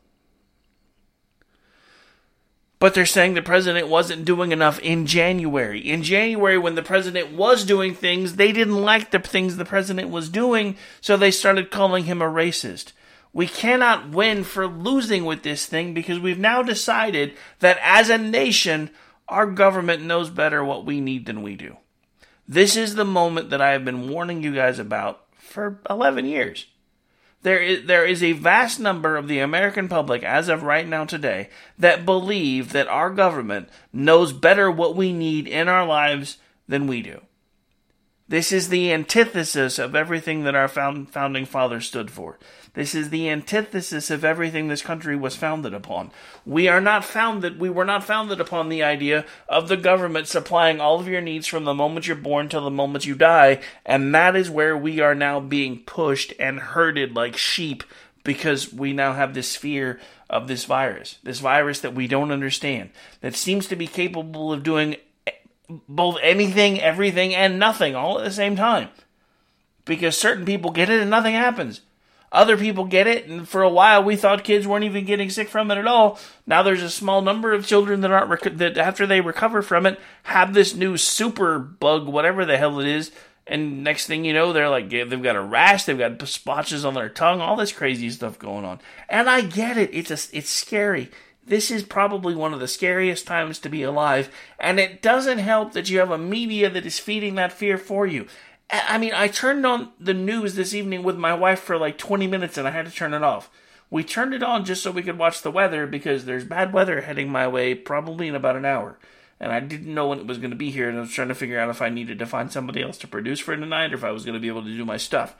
But they're saying the president wasn't doing enough in January. In January, when the president was doing things, they didn't like the things the president was doing, so they started calling him a racist. We cannot win for losing with this thing, because we've now decided that as a nation, our government knows better what we need than we do. This is the moment that I have been warning you guys about for eleven years. There is, there is a vast number of the American public, as of right now today, that believe that our government knows better what we need in our lives than we do. This is the antithesis of everything that our found, founding fathers stood for. This is the antithesis of everything this country was founded upon. We are not founded, we were not founded upon the idea of the government supplying all of your needs from the moment you're born till the moment you die, and that is where we are now being pushed and herded like sheep, because we now have this fear of this virus. This virus that we don't understand, that seems to be capable of doing both anything, everything, and nothing all at the same time. Because certain people get it and nothing happens. Other people get it, and for a while we thought kids weren't even getting sick from it at all. Now there's a small number of children that aren't rec- that after they recover from it have this new super bug, whatever the hell it is, and next thing you know, they're like, they've got a rash, they've got splotches on their tongue, all this crazy stuff going on. And I get it. It's a, it's scary. This is probably one of the scariest times to be alive, and it doesn't help that you have a media that is feeding that fear for you. I mean, I turned on the news this evening with my wife for like twenty minutes, and I had to turn it off. We turned it on just so we could watch the weather, because there's bad weather heading my way probably in about an hour. And I didn't know when it was going to be here, and I was trying to figure out if I needed to find somebody else to produce for tonight, or if I was going to be able to do my stuff.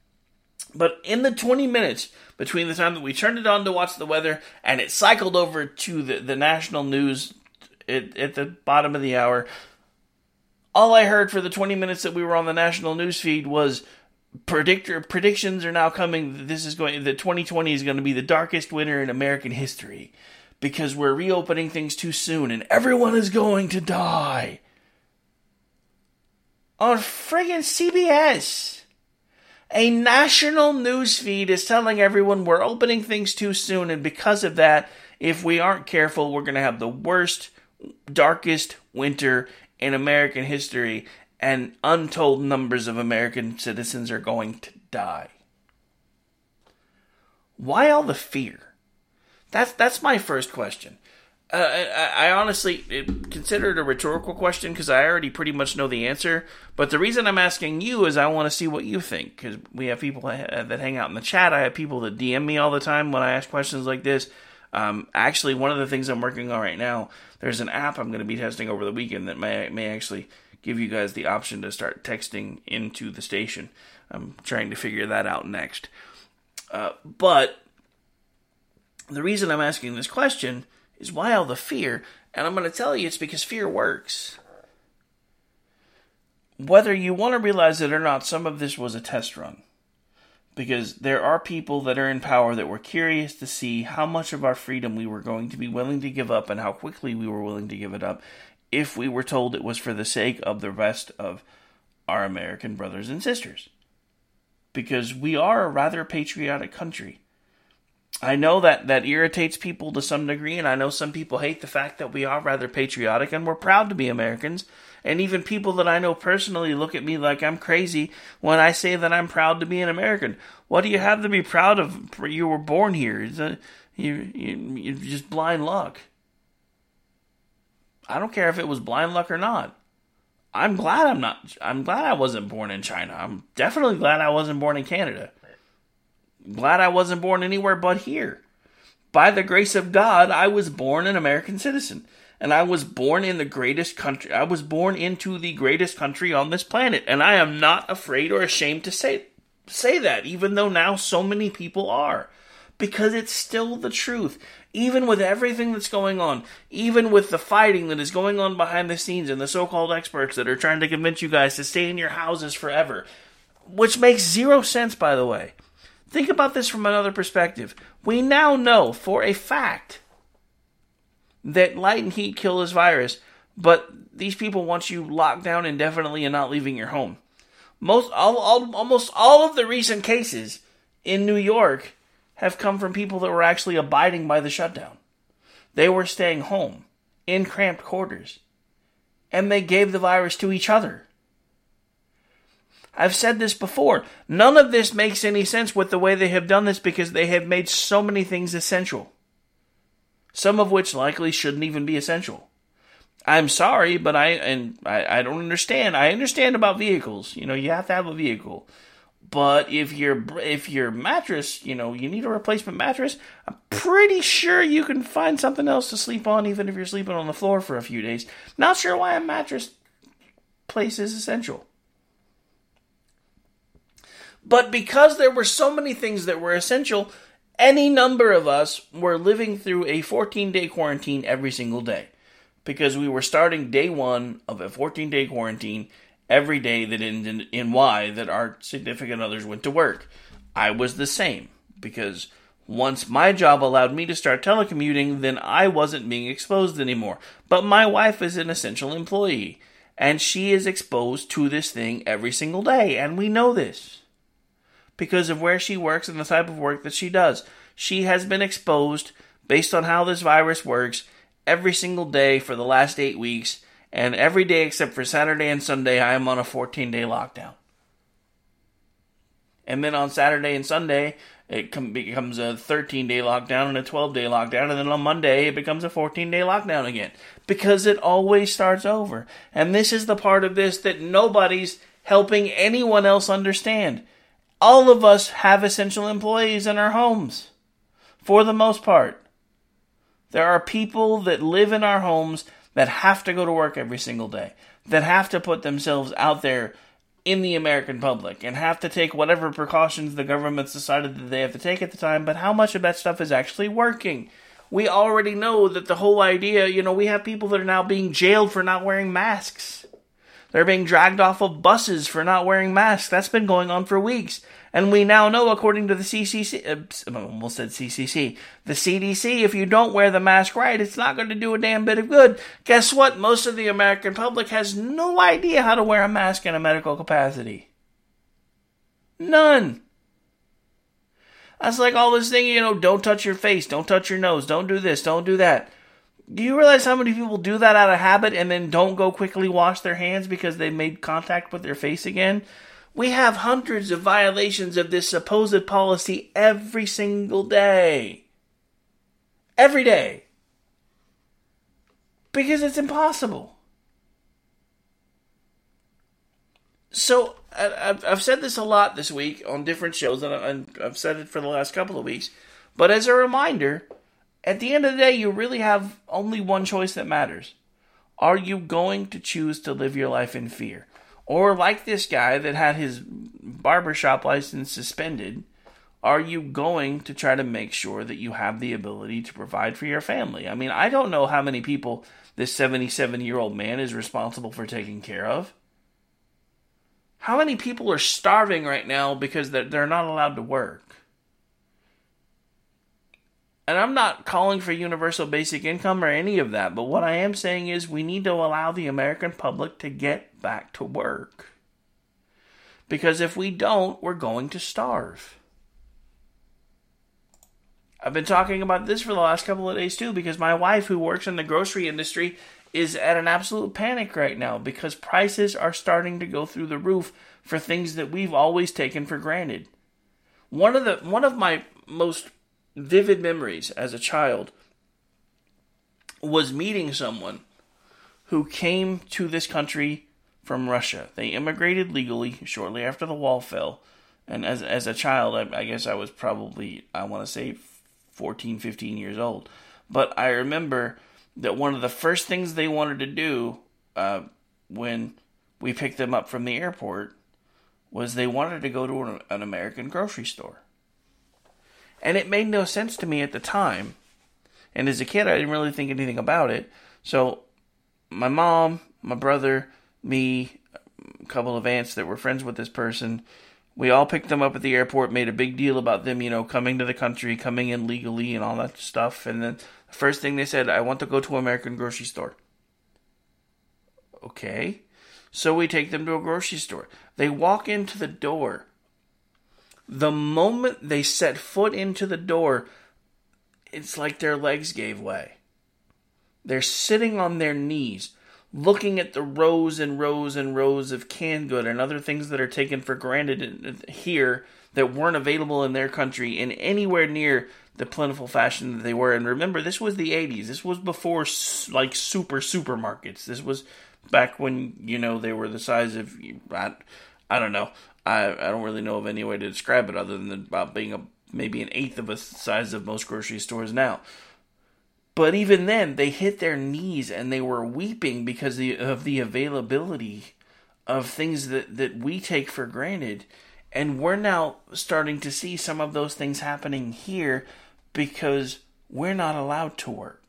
But in the twenty minutes between the time that we turned it on to watch the weather and it cycled over to the, the national news at, at the bottom of the hour, all I heard for the twenty minutes that we were on the national news feed was predictor predictions are now coming. This is going, the twenty twenty is going to be the darkest winter in American history, because we're reopening things too soon and everyone is going to die. On friggin' C B S. A national news feed is telling everyone we're opening things too soon, and because of that, if we aren't careful, we're going to have the worst, darkest winter in American history, and untold numbers of American citizens are going to die. Why all the fear? That's that's my first question. Uh, I, I honestly consider it a rhetorical question, because I already pretty much know the answer. But the reason I'm asking you is I want to see what you think, because we have people that hang out in the chat. I have people that D M me all the time when I ask questions like this. Um, actually, one of the things I'm working on right now, there's an app I'm going to be testing over the weekend that may may actually give you guys the option to start texting into the station. I'm trying to figure that out next. Uh, but the reason I'm asking this question is why all the fear? And I'm going to tell you it's because fear works. Whether you want to realize it or not, some of this was a test run. Because there are people that are in power that were curious to see how much of our freedom we were going to be willing to give up, and how quickly we were willing to give it up, if we were told it was for the sake of the rest of our American brothers and sisters. because we are a rather patriotic country. I know that that irritates people to some degree, and I know some people hate the fact that we are rather patriotic, and we're proud to be Americans. And even people that I know personally look at me like I'm crazy when I say that I'm proud to be an American. What do you have to be proud of? You were born here. It's a, you, you, you just blind luck. I don't care if it was blind luck or not. I'm glad I'm not. I'm glad I wasn't born in China. I'm definitely glad I wasn't born in Canada. Glad I wasn't born anywhere but here. By the grace of God, I was born an American citizen. And I was born in the greatest country. I was born into the greatest country on this planet. And I am not afraid or ashamed to say, say that, even though now so many people are. Because it's still the truth. Even with everything that's going on, even with the fighting that is going on behind the scenes and the so-called experts that are trying to convince you guys to stay in your houses forever, which makes zero sense, by the way. Think about this from another perspective. We now know for a fact that light and heat kill this virus, but these people want you locked down indefinitely and not leaving your home. Most, all, all, almost all of the recent cases in New York have come from people that were actually abiding by the shutdown. They were staying home in cramped quarters, and they gave the virus to each other. I've said this before. None of this makes any sense with the way they have done this because they have made so many things essential. Some of which likely shouldn't even be essential. I'm sorry, but I and I, I don't understand. I understand about vehicles. You know, you have to have a vehicle. But if your if your mattress, you know, you need a replacement mattress, I'm pretty sure you can find something else to sleep on even if you're sleeping on the floor for a few days. Not sure why a mattress place is essential. But because there were so many things that were essential, any number of us were living through a fourteen-day quarantine every single day. Because we were starting day one of a fourteen-day quarantine every day that ended in Y that our significant others went to work. I was the same. Because once my job allowed me to start telecommuting, then I wasn't being exposed anymore. But my wife is an essential employee. And she is exposed to this thing every single day. And we know this. Because of where she works and the type of work that she does. She has been exposed, based on how this virus works, every single day for the last eight weeks, and every day except for Saturday and Sunday, I am on a fourteen-day lockdown. And then on Saturday and Sunday, it com- becomes a thirteen-day lockdown and a twelve-day lockdown, and then on Monday, it becomes a fourteen-day lockdown again. Because it always starts over. And this is the part of this that nobody's helping anyone else understand. All of us have essential employees in our homes, for the most part. There are people that live in our homes that have to go to work every single day, that have to put themselves out there in the American public, and have to take whatever precautions the government's decided that they have to take at the time, but how much of that stuff is actually working? We already know that the whole idea, you know, we have people that are now being jailed for not wearing masks. They're being dragged off of buses for not wearing masks. That's been going on for weeks. And we now know, according to the C C C, uh, I almost said C C C, the C D C, if you don't wear the mask right, it's not going to do a damn bit of good. Guess what? Most of the American public has no idea how to wear a mask in a medical capacity. None. That's like all this thing, you know, don't touch your face, don't touch your nose, don't do this, don't do that. Do you realize how many people do that out of habit and then don't go quickly wash their hands because they made contact with their face again? We have hundreds of violations of this supposed policy every single day. Every day. Because it's impossible. So, I've said this a lot this week on different shows, and I've said it for the last couple of weeks. But as a reminder, at the end of the day, you really have only one choice that matters. Are you going to choose to live your life in fear? Or like this guy that had his barbershop license suspended, are you going to try to make sure that you have the ability to provide for your family? I mean, I don't know how many people this seventy-seven-year-old man is responsible for taking care of. How many people are starving right now because they're not allowed to work? And I'm not calling for universal basic income or any of that, but what I am saying is we need to allow the American public to get back to work. Because if we don't, we're going to starve. I've been talking about this for the last couple of days too, because my wife, who works in the grocery industry, is at an absolute panic right now because prices are starting to go through the roof for things that we've always taken for granted. One of the one of my most vivid memories as a child was meeting someone who came to this country from Russia. They immigrated legally shortly after the wall fell. And as as a child, I, I guess I was probably, I want to say, fourteen, fifteen years old. But I remember that one of the first things they wanted to do uh, when we picked them up from the airport was they wanted to go to an, an American grocery store. And it made no sense to me at the time. And as a kid, I didn't really think anything about it. So my mom, my brother, me, a couple of aunts that were friends with this person, we all picked them up at the airport, made a big deal about them, you know, coming to the country, coming in legally and all that stuff. And then the first thing they said, I want to go to an American grocery store. Okay. So we take them to a grocery store. They walk into the door. The moment they set foot into the door, it's like their legs gave way. They're sitting on their knees, looking at the rows and rows and rows of canned good and other things that are taken for granted here that weren't available in their country in anywhere near the plentiful fashion that they were. And remember, this was the eighties. This was before, like, super supermarkets. This was back when, you know, they were the size of, I, I don't know. I, I don't really know of any way to describe it other than about being a maybe an eighth of the size of most grocery stores now. But even then, they hit their knees and they were weeping because the, of the availability of things that, that we take for granted. And we're now starting to see some of those things happening here because we're not allowed to work.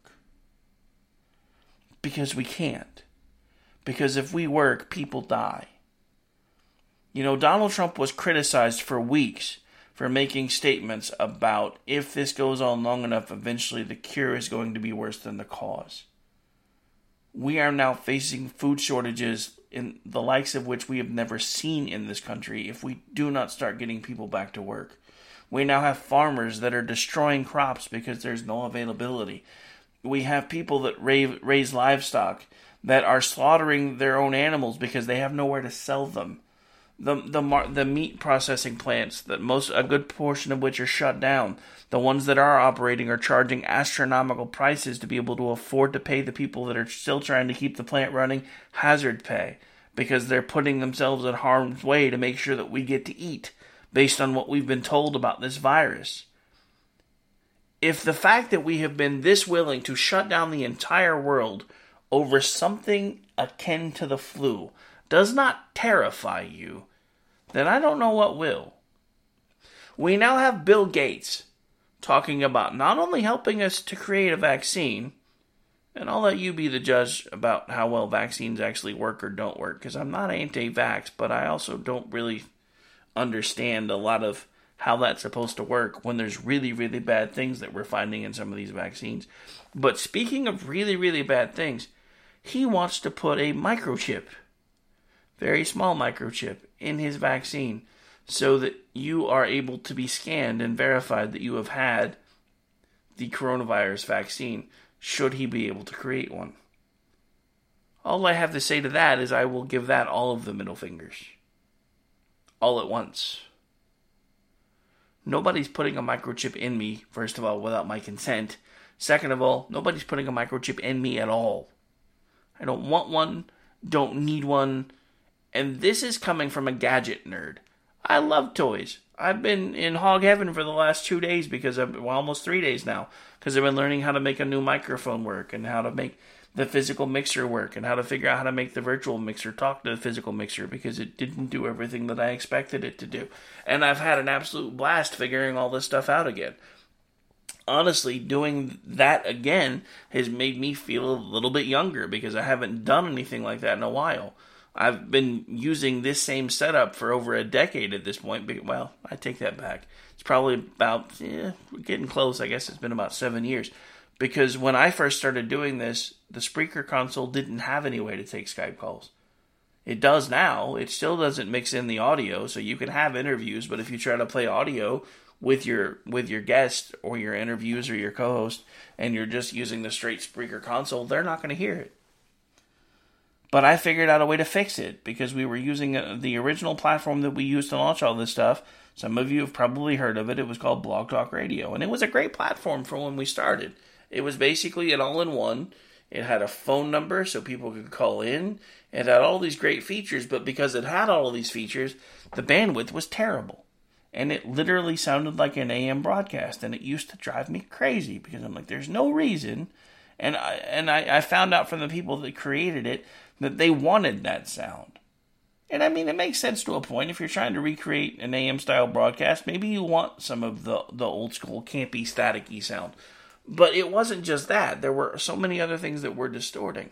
Because we can't. Because if we work, people die. You know, Donald Trump was criticized for weeks for making statements about if this goes on long enough, eventually the cure is going to be worse than the cause. We are now facing food shortages in the likes of which we have never seen in this country if we do not start getting people back to work. We now have farmers that are destroying crops because there's no availability. We have people that raise livestock that are slaughtering their own animals because they have nowhere to sell them. The the the meat processing plants, that most a good portion of which are shut down, the ones that are operating are charging astronomical prices to be able to afford to pay the people that are still trying to keep the plant running hazard pay because they're putting themselves in harm's way to make sure that we get to eat based on what we've been told about this virus. If the fact that we have been this willing to shut down the entire world over something akin to the flu does not terrify you, then I don't know what will. We now have Bill Gates talking about not only helping us to create a vaccine, and I'll let you be the judge about how well vaccines actually work or don't work, because I'm not anti-vax, but I also don't really understand a lot of how that's supposed to work when there's really, really bad things that we're finding in some of these vaccines. But speaking of really, really bad things, he wants to put a microchip, very small microchip, in his vaccine so that you are able to be scanned and verified that you have had the coronavirus vaccine, should he be able to create one. All I have to say to that is I will give that all of the middle fingers. All at once. Nobody's putting a microchip in me, first of all, without my consent. Second of all, nobody's putting a microchip in me at all. I don't want one, don't need one. And this is coming from a gadget nerd. I love toys. I've been in hog heaven for the last two days because I've, well, almost three days now, because I've been learning how to make a new microphone work and how to make the physical mixer work and how to figure out how to make the virtual mixer talk to the physical mixer because it didn't do everything that I expected it to do. And I've had an absolute blast figuring all this stuff out again. Honestly, doing that again has made me feel a little bit younger because I haven't done anything like that in a while. I've been using this same setup for over a decade at this point. Well, I take that back. It's probably about, yeah, getting close. I guess it's been about seven years. Because when I first started doing this, the Spreaker console didn't have any way to take Skype calls. It does now. It still doesn't mix in the audio, so you can have interviews, but if you try to play audio with your with your guest or your interviews or your co-host, and you're just using the straight Spreaker console, they're not going to hear it. But I figured out a way to fix it, because we were using the original platform that we used to launch all this stuff. Some of you have probably heard of it. It was called Blog Talk Radio, and it was a great platform for when we started. It was basically an all-in-one. It had a phone number so people could call in. It had all these great features, but because it had all of these features, the bandwidth was terrible. And it literally sounded like an A M broadcast, and it used to drive me crazy, because I'm like, there's no reason. And I, and I, I found out from the people that created it that they wanted that sound. And I mean, it makes sense to a point. If you're trying to recreate an A M-style broadcast, maybe you want some of the, the old-school, campy, static-y sound. But it wasn't just that. There were so many other things that were distorting.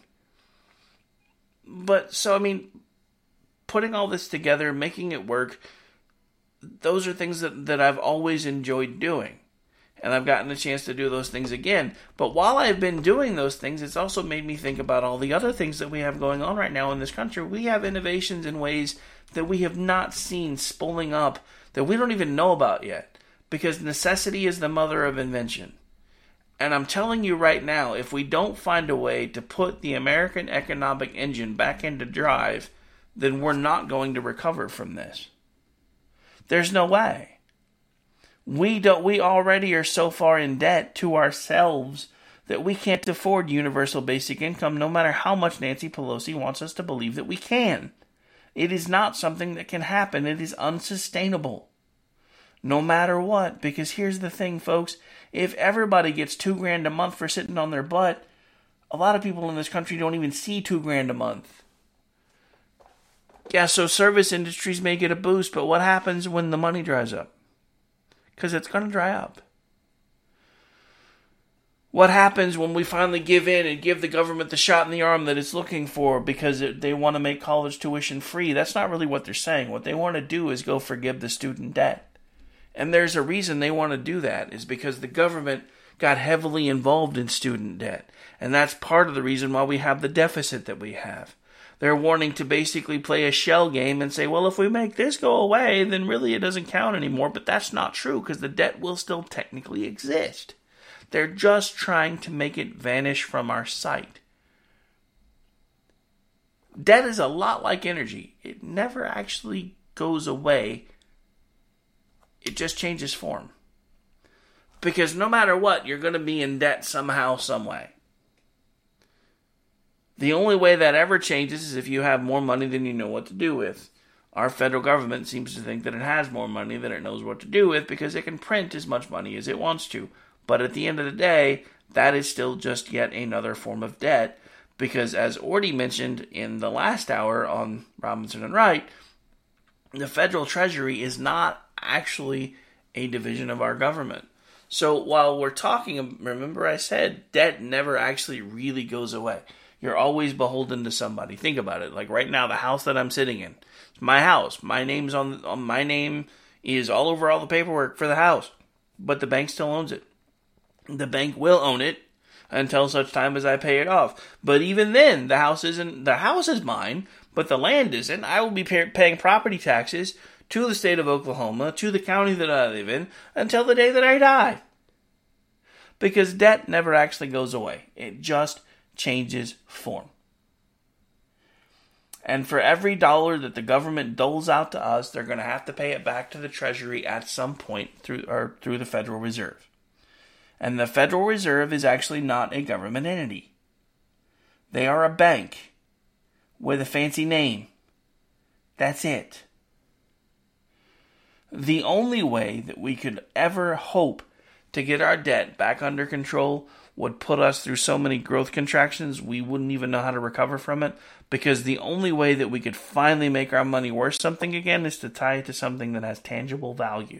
But, so, I mean, putting all this together, making it work, those are things that, that I've always enjoyed doing. And I've gotten a chance to do those things again. But while I've been doing those things, it's also made me think about all the other things that we have going on right now in this country. We have innovations in ways that we have not seen spooling up, that we don't even know about yet. Because necessity is the mother of invention. And I'm telling you right now, if we don't find a way to put the American economic engine back into drive, then we're not going to recover from this. There's no way. We don't. We already are so far in debt to ourselves that we can't afford universal basic income, no matter how much Nancy Pelosi wants us to believe that we can. It is not something that can happen. It is unsustainable. No matter what, because here's the thing, folks. If everybody gets two grand a month for sitting on their butt, a lot of people in this country don't even see two grand a month. Yeah, so service industries may get a boost, but what happens when the money dries up? Because it's going to dry up. What happens when we finally give in and give the government the shot in the arm that it's looking for because it, they want to make college tuition free? That's not really what they're saying. What they want to do is go forgive the student debt. And there's a reason they want to do that, is because the government got heavily involved in student debt. And that's part of the reason why we have the deficit that we have. They're wanting to basically play a shell game and say, well, if we make this go away, then really it doesn't count anymore. But that's not true, because the debt will still technically exist. They're just trying to make it vanish from our sight. Debt is a lot like energy. It never actually goes away. It just changes form. Because no matter what, you're going to be in debt somehow, some way. The only way that ever changes is if you have more money than you know what to do with. Our federal government seems to think that it has more money than it knows what to do with because it can print as much money as it wants to. But at the end of the day, that is still just yet another form of debt. Because as Orty mentioned in the last hour on Robinson and Wright, the federal treasury is not actually a division of our government. So while we're talking, remember I said debt never actually really goes away. You're always beholden to somebody. Think about it. Like right now, the house that I'm sitting in, it's my house. My name's on, on my name is all over all the paperwork for the house, but the bank still owns it. The bank will own it until such time as I pay it off. But even then, the house isn't. The house is mine, but the land isn't. I will be pay, paying property taxes to the state of Oklahoma, to the county that I live in, until the day that I die. Because debt never actually goes away. It just changes form. And for every dollar that the government doles out to us, they're going to have to pay it back to the Treasury at some point through or through the Federal Reserve. And the Federal Reserve is actually not a government entity. They are a bank with a fancy name. That's it. The only way that we could ever hope to get our debt back under control would put us through so many growth contractions we wouldn't even know how to recover from it, because the only way that we could finally make our money worth something again is to tie it to something that has tangible value.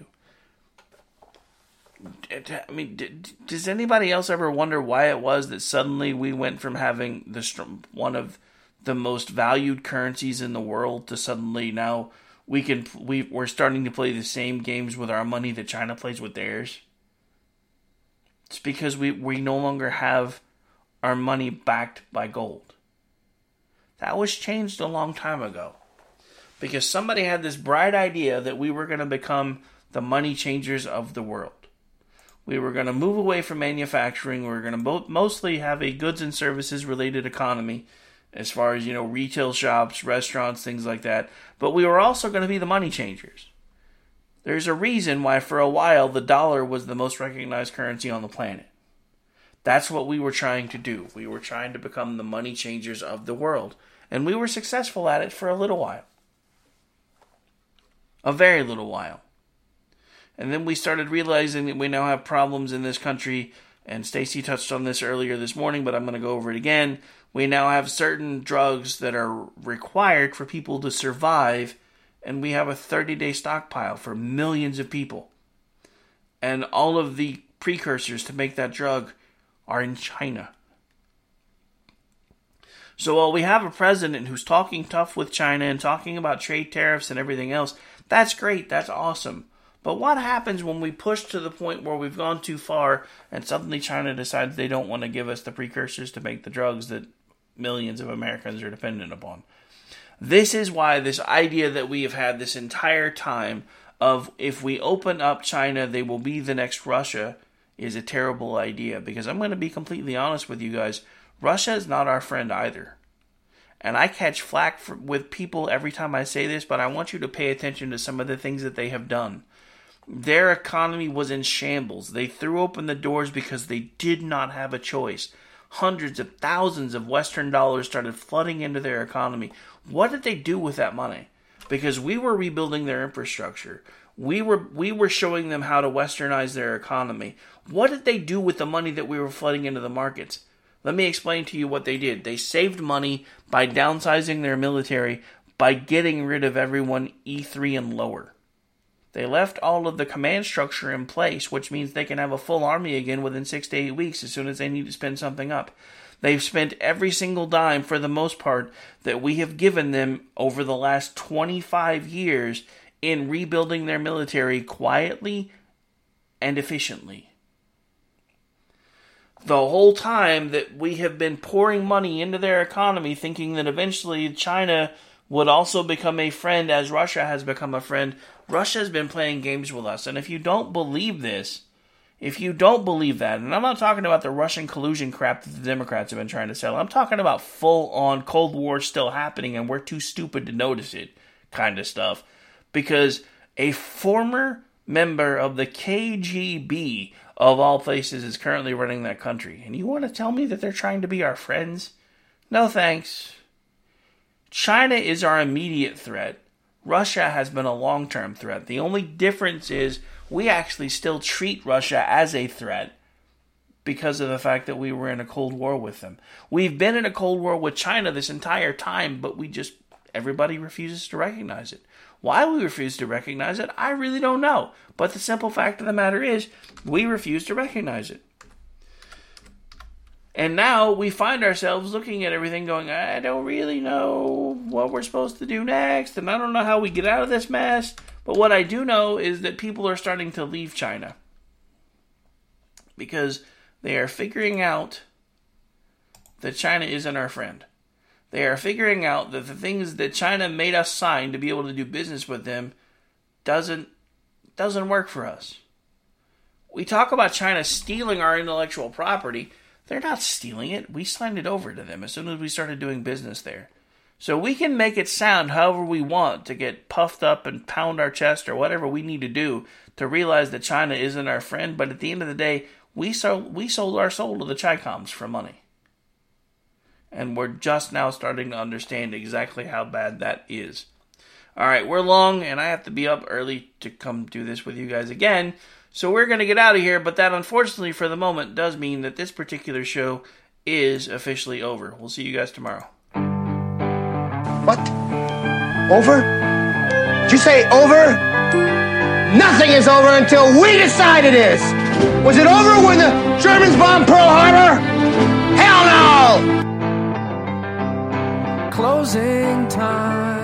I mean, does anybody else ever wonder why it was that suddenly we went from having the one of the most valued currencies in the world to suddenly now we can we we're starting to play the same games with our money that China plays with theirs? It's because we, we no longer have our money backed by gold. That was changed a long time ago. Because somebody had this bright idea that we were going to become the money changers of the world. We were going to move away from manufacturing. We were going to bo- mostly have a goods and services related economy as far as, you know, retail shops, restaurants, things like that. But we were also going to be the money changers. There's a reason why for a while the dollar was the most recognized currency on the planet. That's what we were trying to do. We were trying to become the money changers of the world. And we were successful at it for a little while. A very little while. And then we started realizing that we now have problems in this country, and Stacey touched on this earlier this morning, but I'm going to go over it again. We now have certain drugs that are required for people to survive, and we have a thirty-day stockpile for millions of people. And all of the precursors to make that drug are in China. So while we have a president who's talking tough with China and talking about trade tariffs and everything else, that's great, that's awesome. But what happens when we push to the point where we've gone too far and suddenly China decides they don't want to give us the precursors to make the drugs that millions of Americans are dependent upon? This is why this idea that we have had this entire time of if we open up China, they will be the next Russia is a terrible idea. Because I'm going to be completely honest with you guys, Russia is not our friend either. And I catch flack for, with people every time I say this, but I want you to pay attention to some of the things that they have done. Their economy was in shambles. They threw open the doors because they did not have a choice. Hundreds of thousands of Western dollars started flooding into their economy. What did they do with that money? Because we were rebuilding their infrastructure. We were we were showing them how to westernize their economy. What did they do with the money that we were flooding into the markets? Let me explain to you what they did. They saved money by downsizing their military, by getting rid of everyone E three and lower. They left all of the command structure in place, which means they can have a full army again within six to eight weeks as soon as they need to spend something up. They've spent every single dime, for the most part, that we have given them over the last twenty-five years in rebuilding their military quietly and efficiently. The whole time that we have been pouring money into their economy, thinking that eventually China would also become a friend as Russia has become a friend, Russia has been playing games with us. And if you don't believe this, if you don't believe that, and I'm not talking about the Russian collusion crap that the Democrats have been trying to sell, I'm talking about full-on Cold War still happening and we're too stupid to notice it kind of stuff. Because a former member of the K G B, of all places, is currently running that country. And you want to tell me that they're trying to be our friends? No thanks. China is our immediate threat. Russia has been a long-term threat. The only difference is we actually still treat Russia as a threat because of the fact that we were in a Cold War with them. We've been in a Cold War with China this entire time, but we just, everybody refuses to recognize it. Why we refuse to recognize it, I really don't know. But the simple fact of the matter is, we refuse to recognize it. And now we find ourselves looking at everything going, I don't really know what we're supposed to do next, and I don't know how we get out of this mess. But what I do know is that people are starting to leave China. Because they are figuring out that China isn't our friend. They are figuring out that the things that China made us sign to be able to do business with them doesn't doesn't work for us. We talk about China stealing our intellectual property. They're not stealing it. We signed it over to them as soon as we started doing business there. So we can make it sound however we want to get puffed up and pound our chest or whatever we need to do to realize that China isn't our friend. But at the end of the day, we sold, we sold our soul to the Chicoms for money. And we're just now starting to understand exactly how bad that is. All right, we're long, and I have to be up early to come do this with you guys again. So we're going to get out of here, but that unfortunately for the moment does mean that this particular show is officially over. We'll see you guys tomorrow. What? Over? Did you say over? Nothing is over until we decide it is. Was it over when the Germans bombed Pearl Harbor? Hell no! Closing time.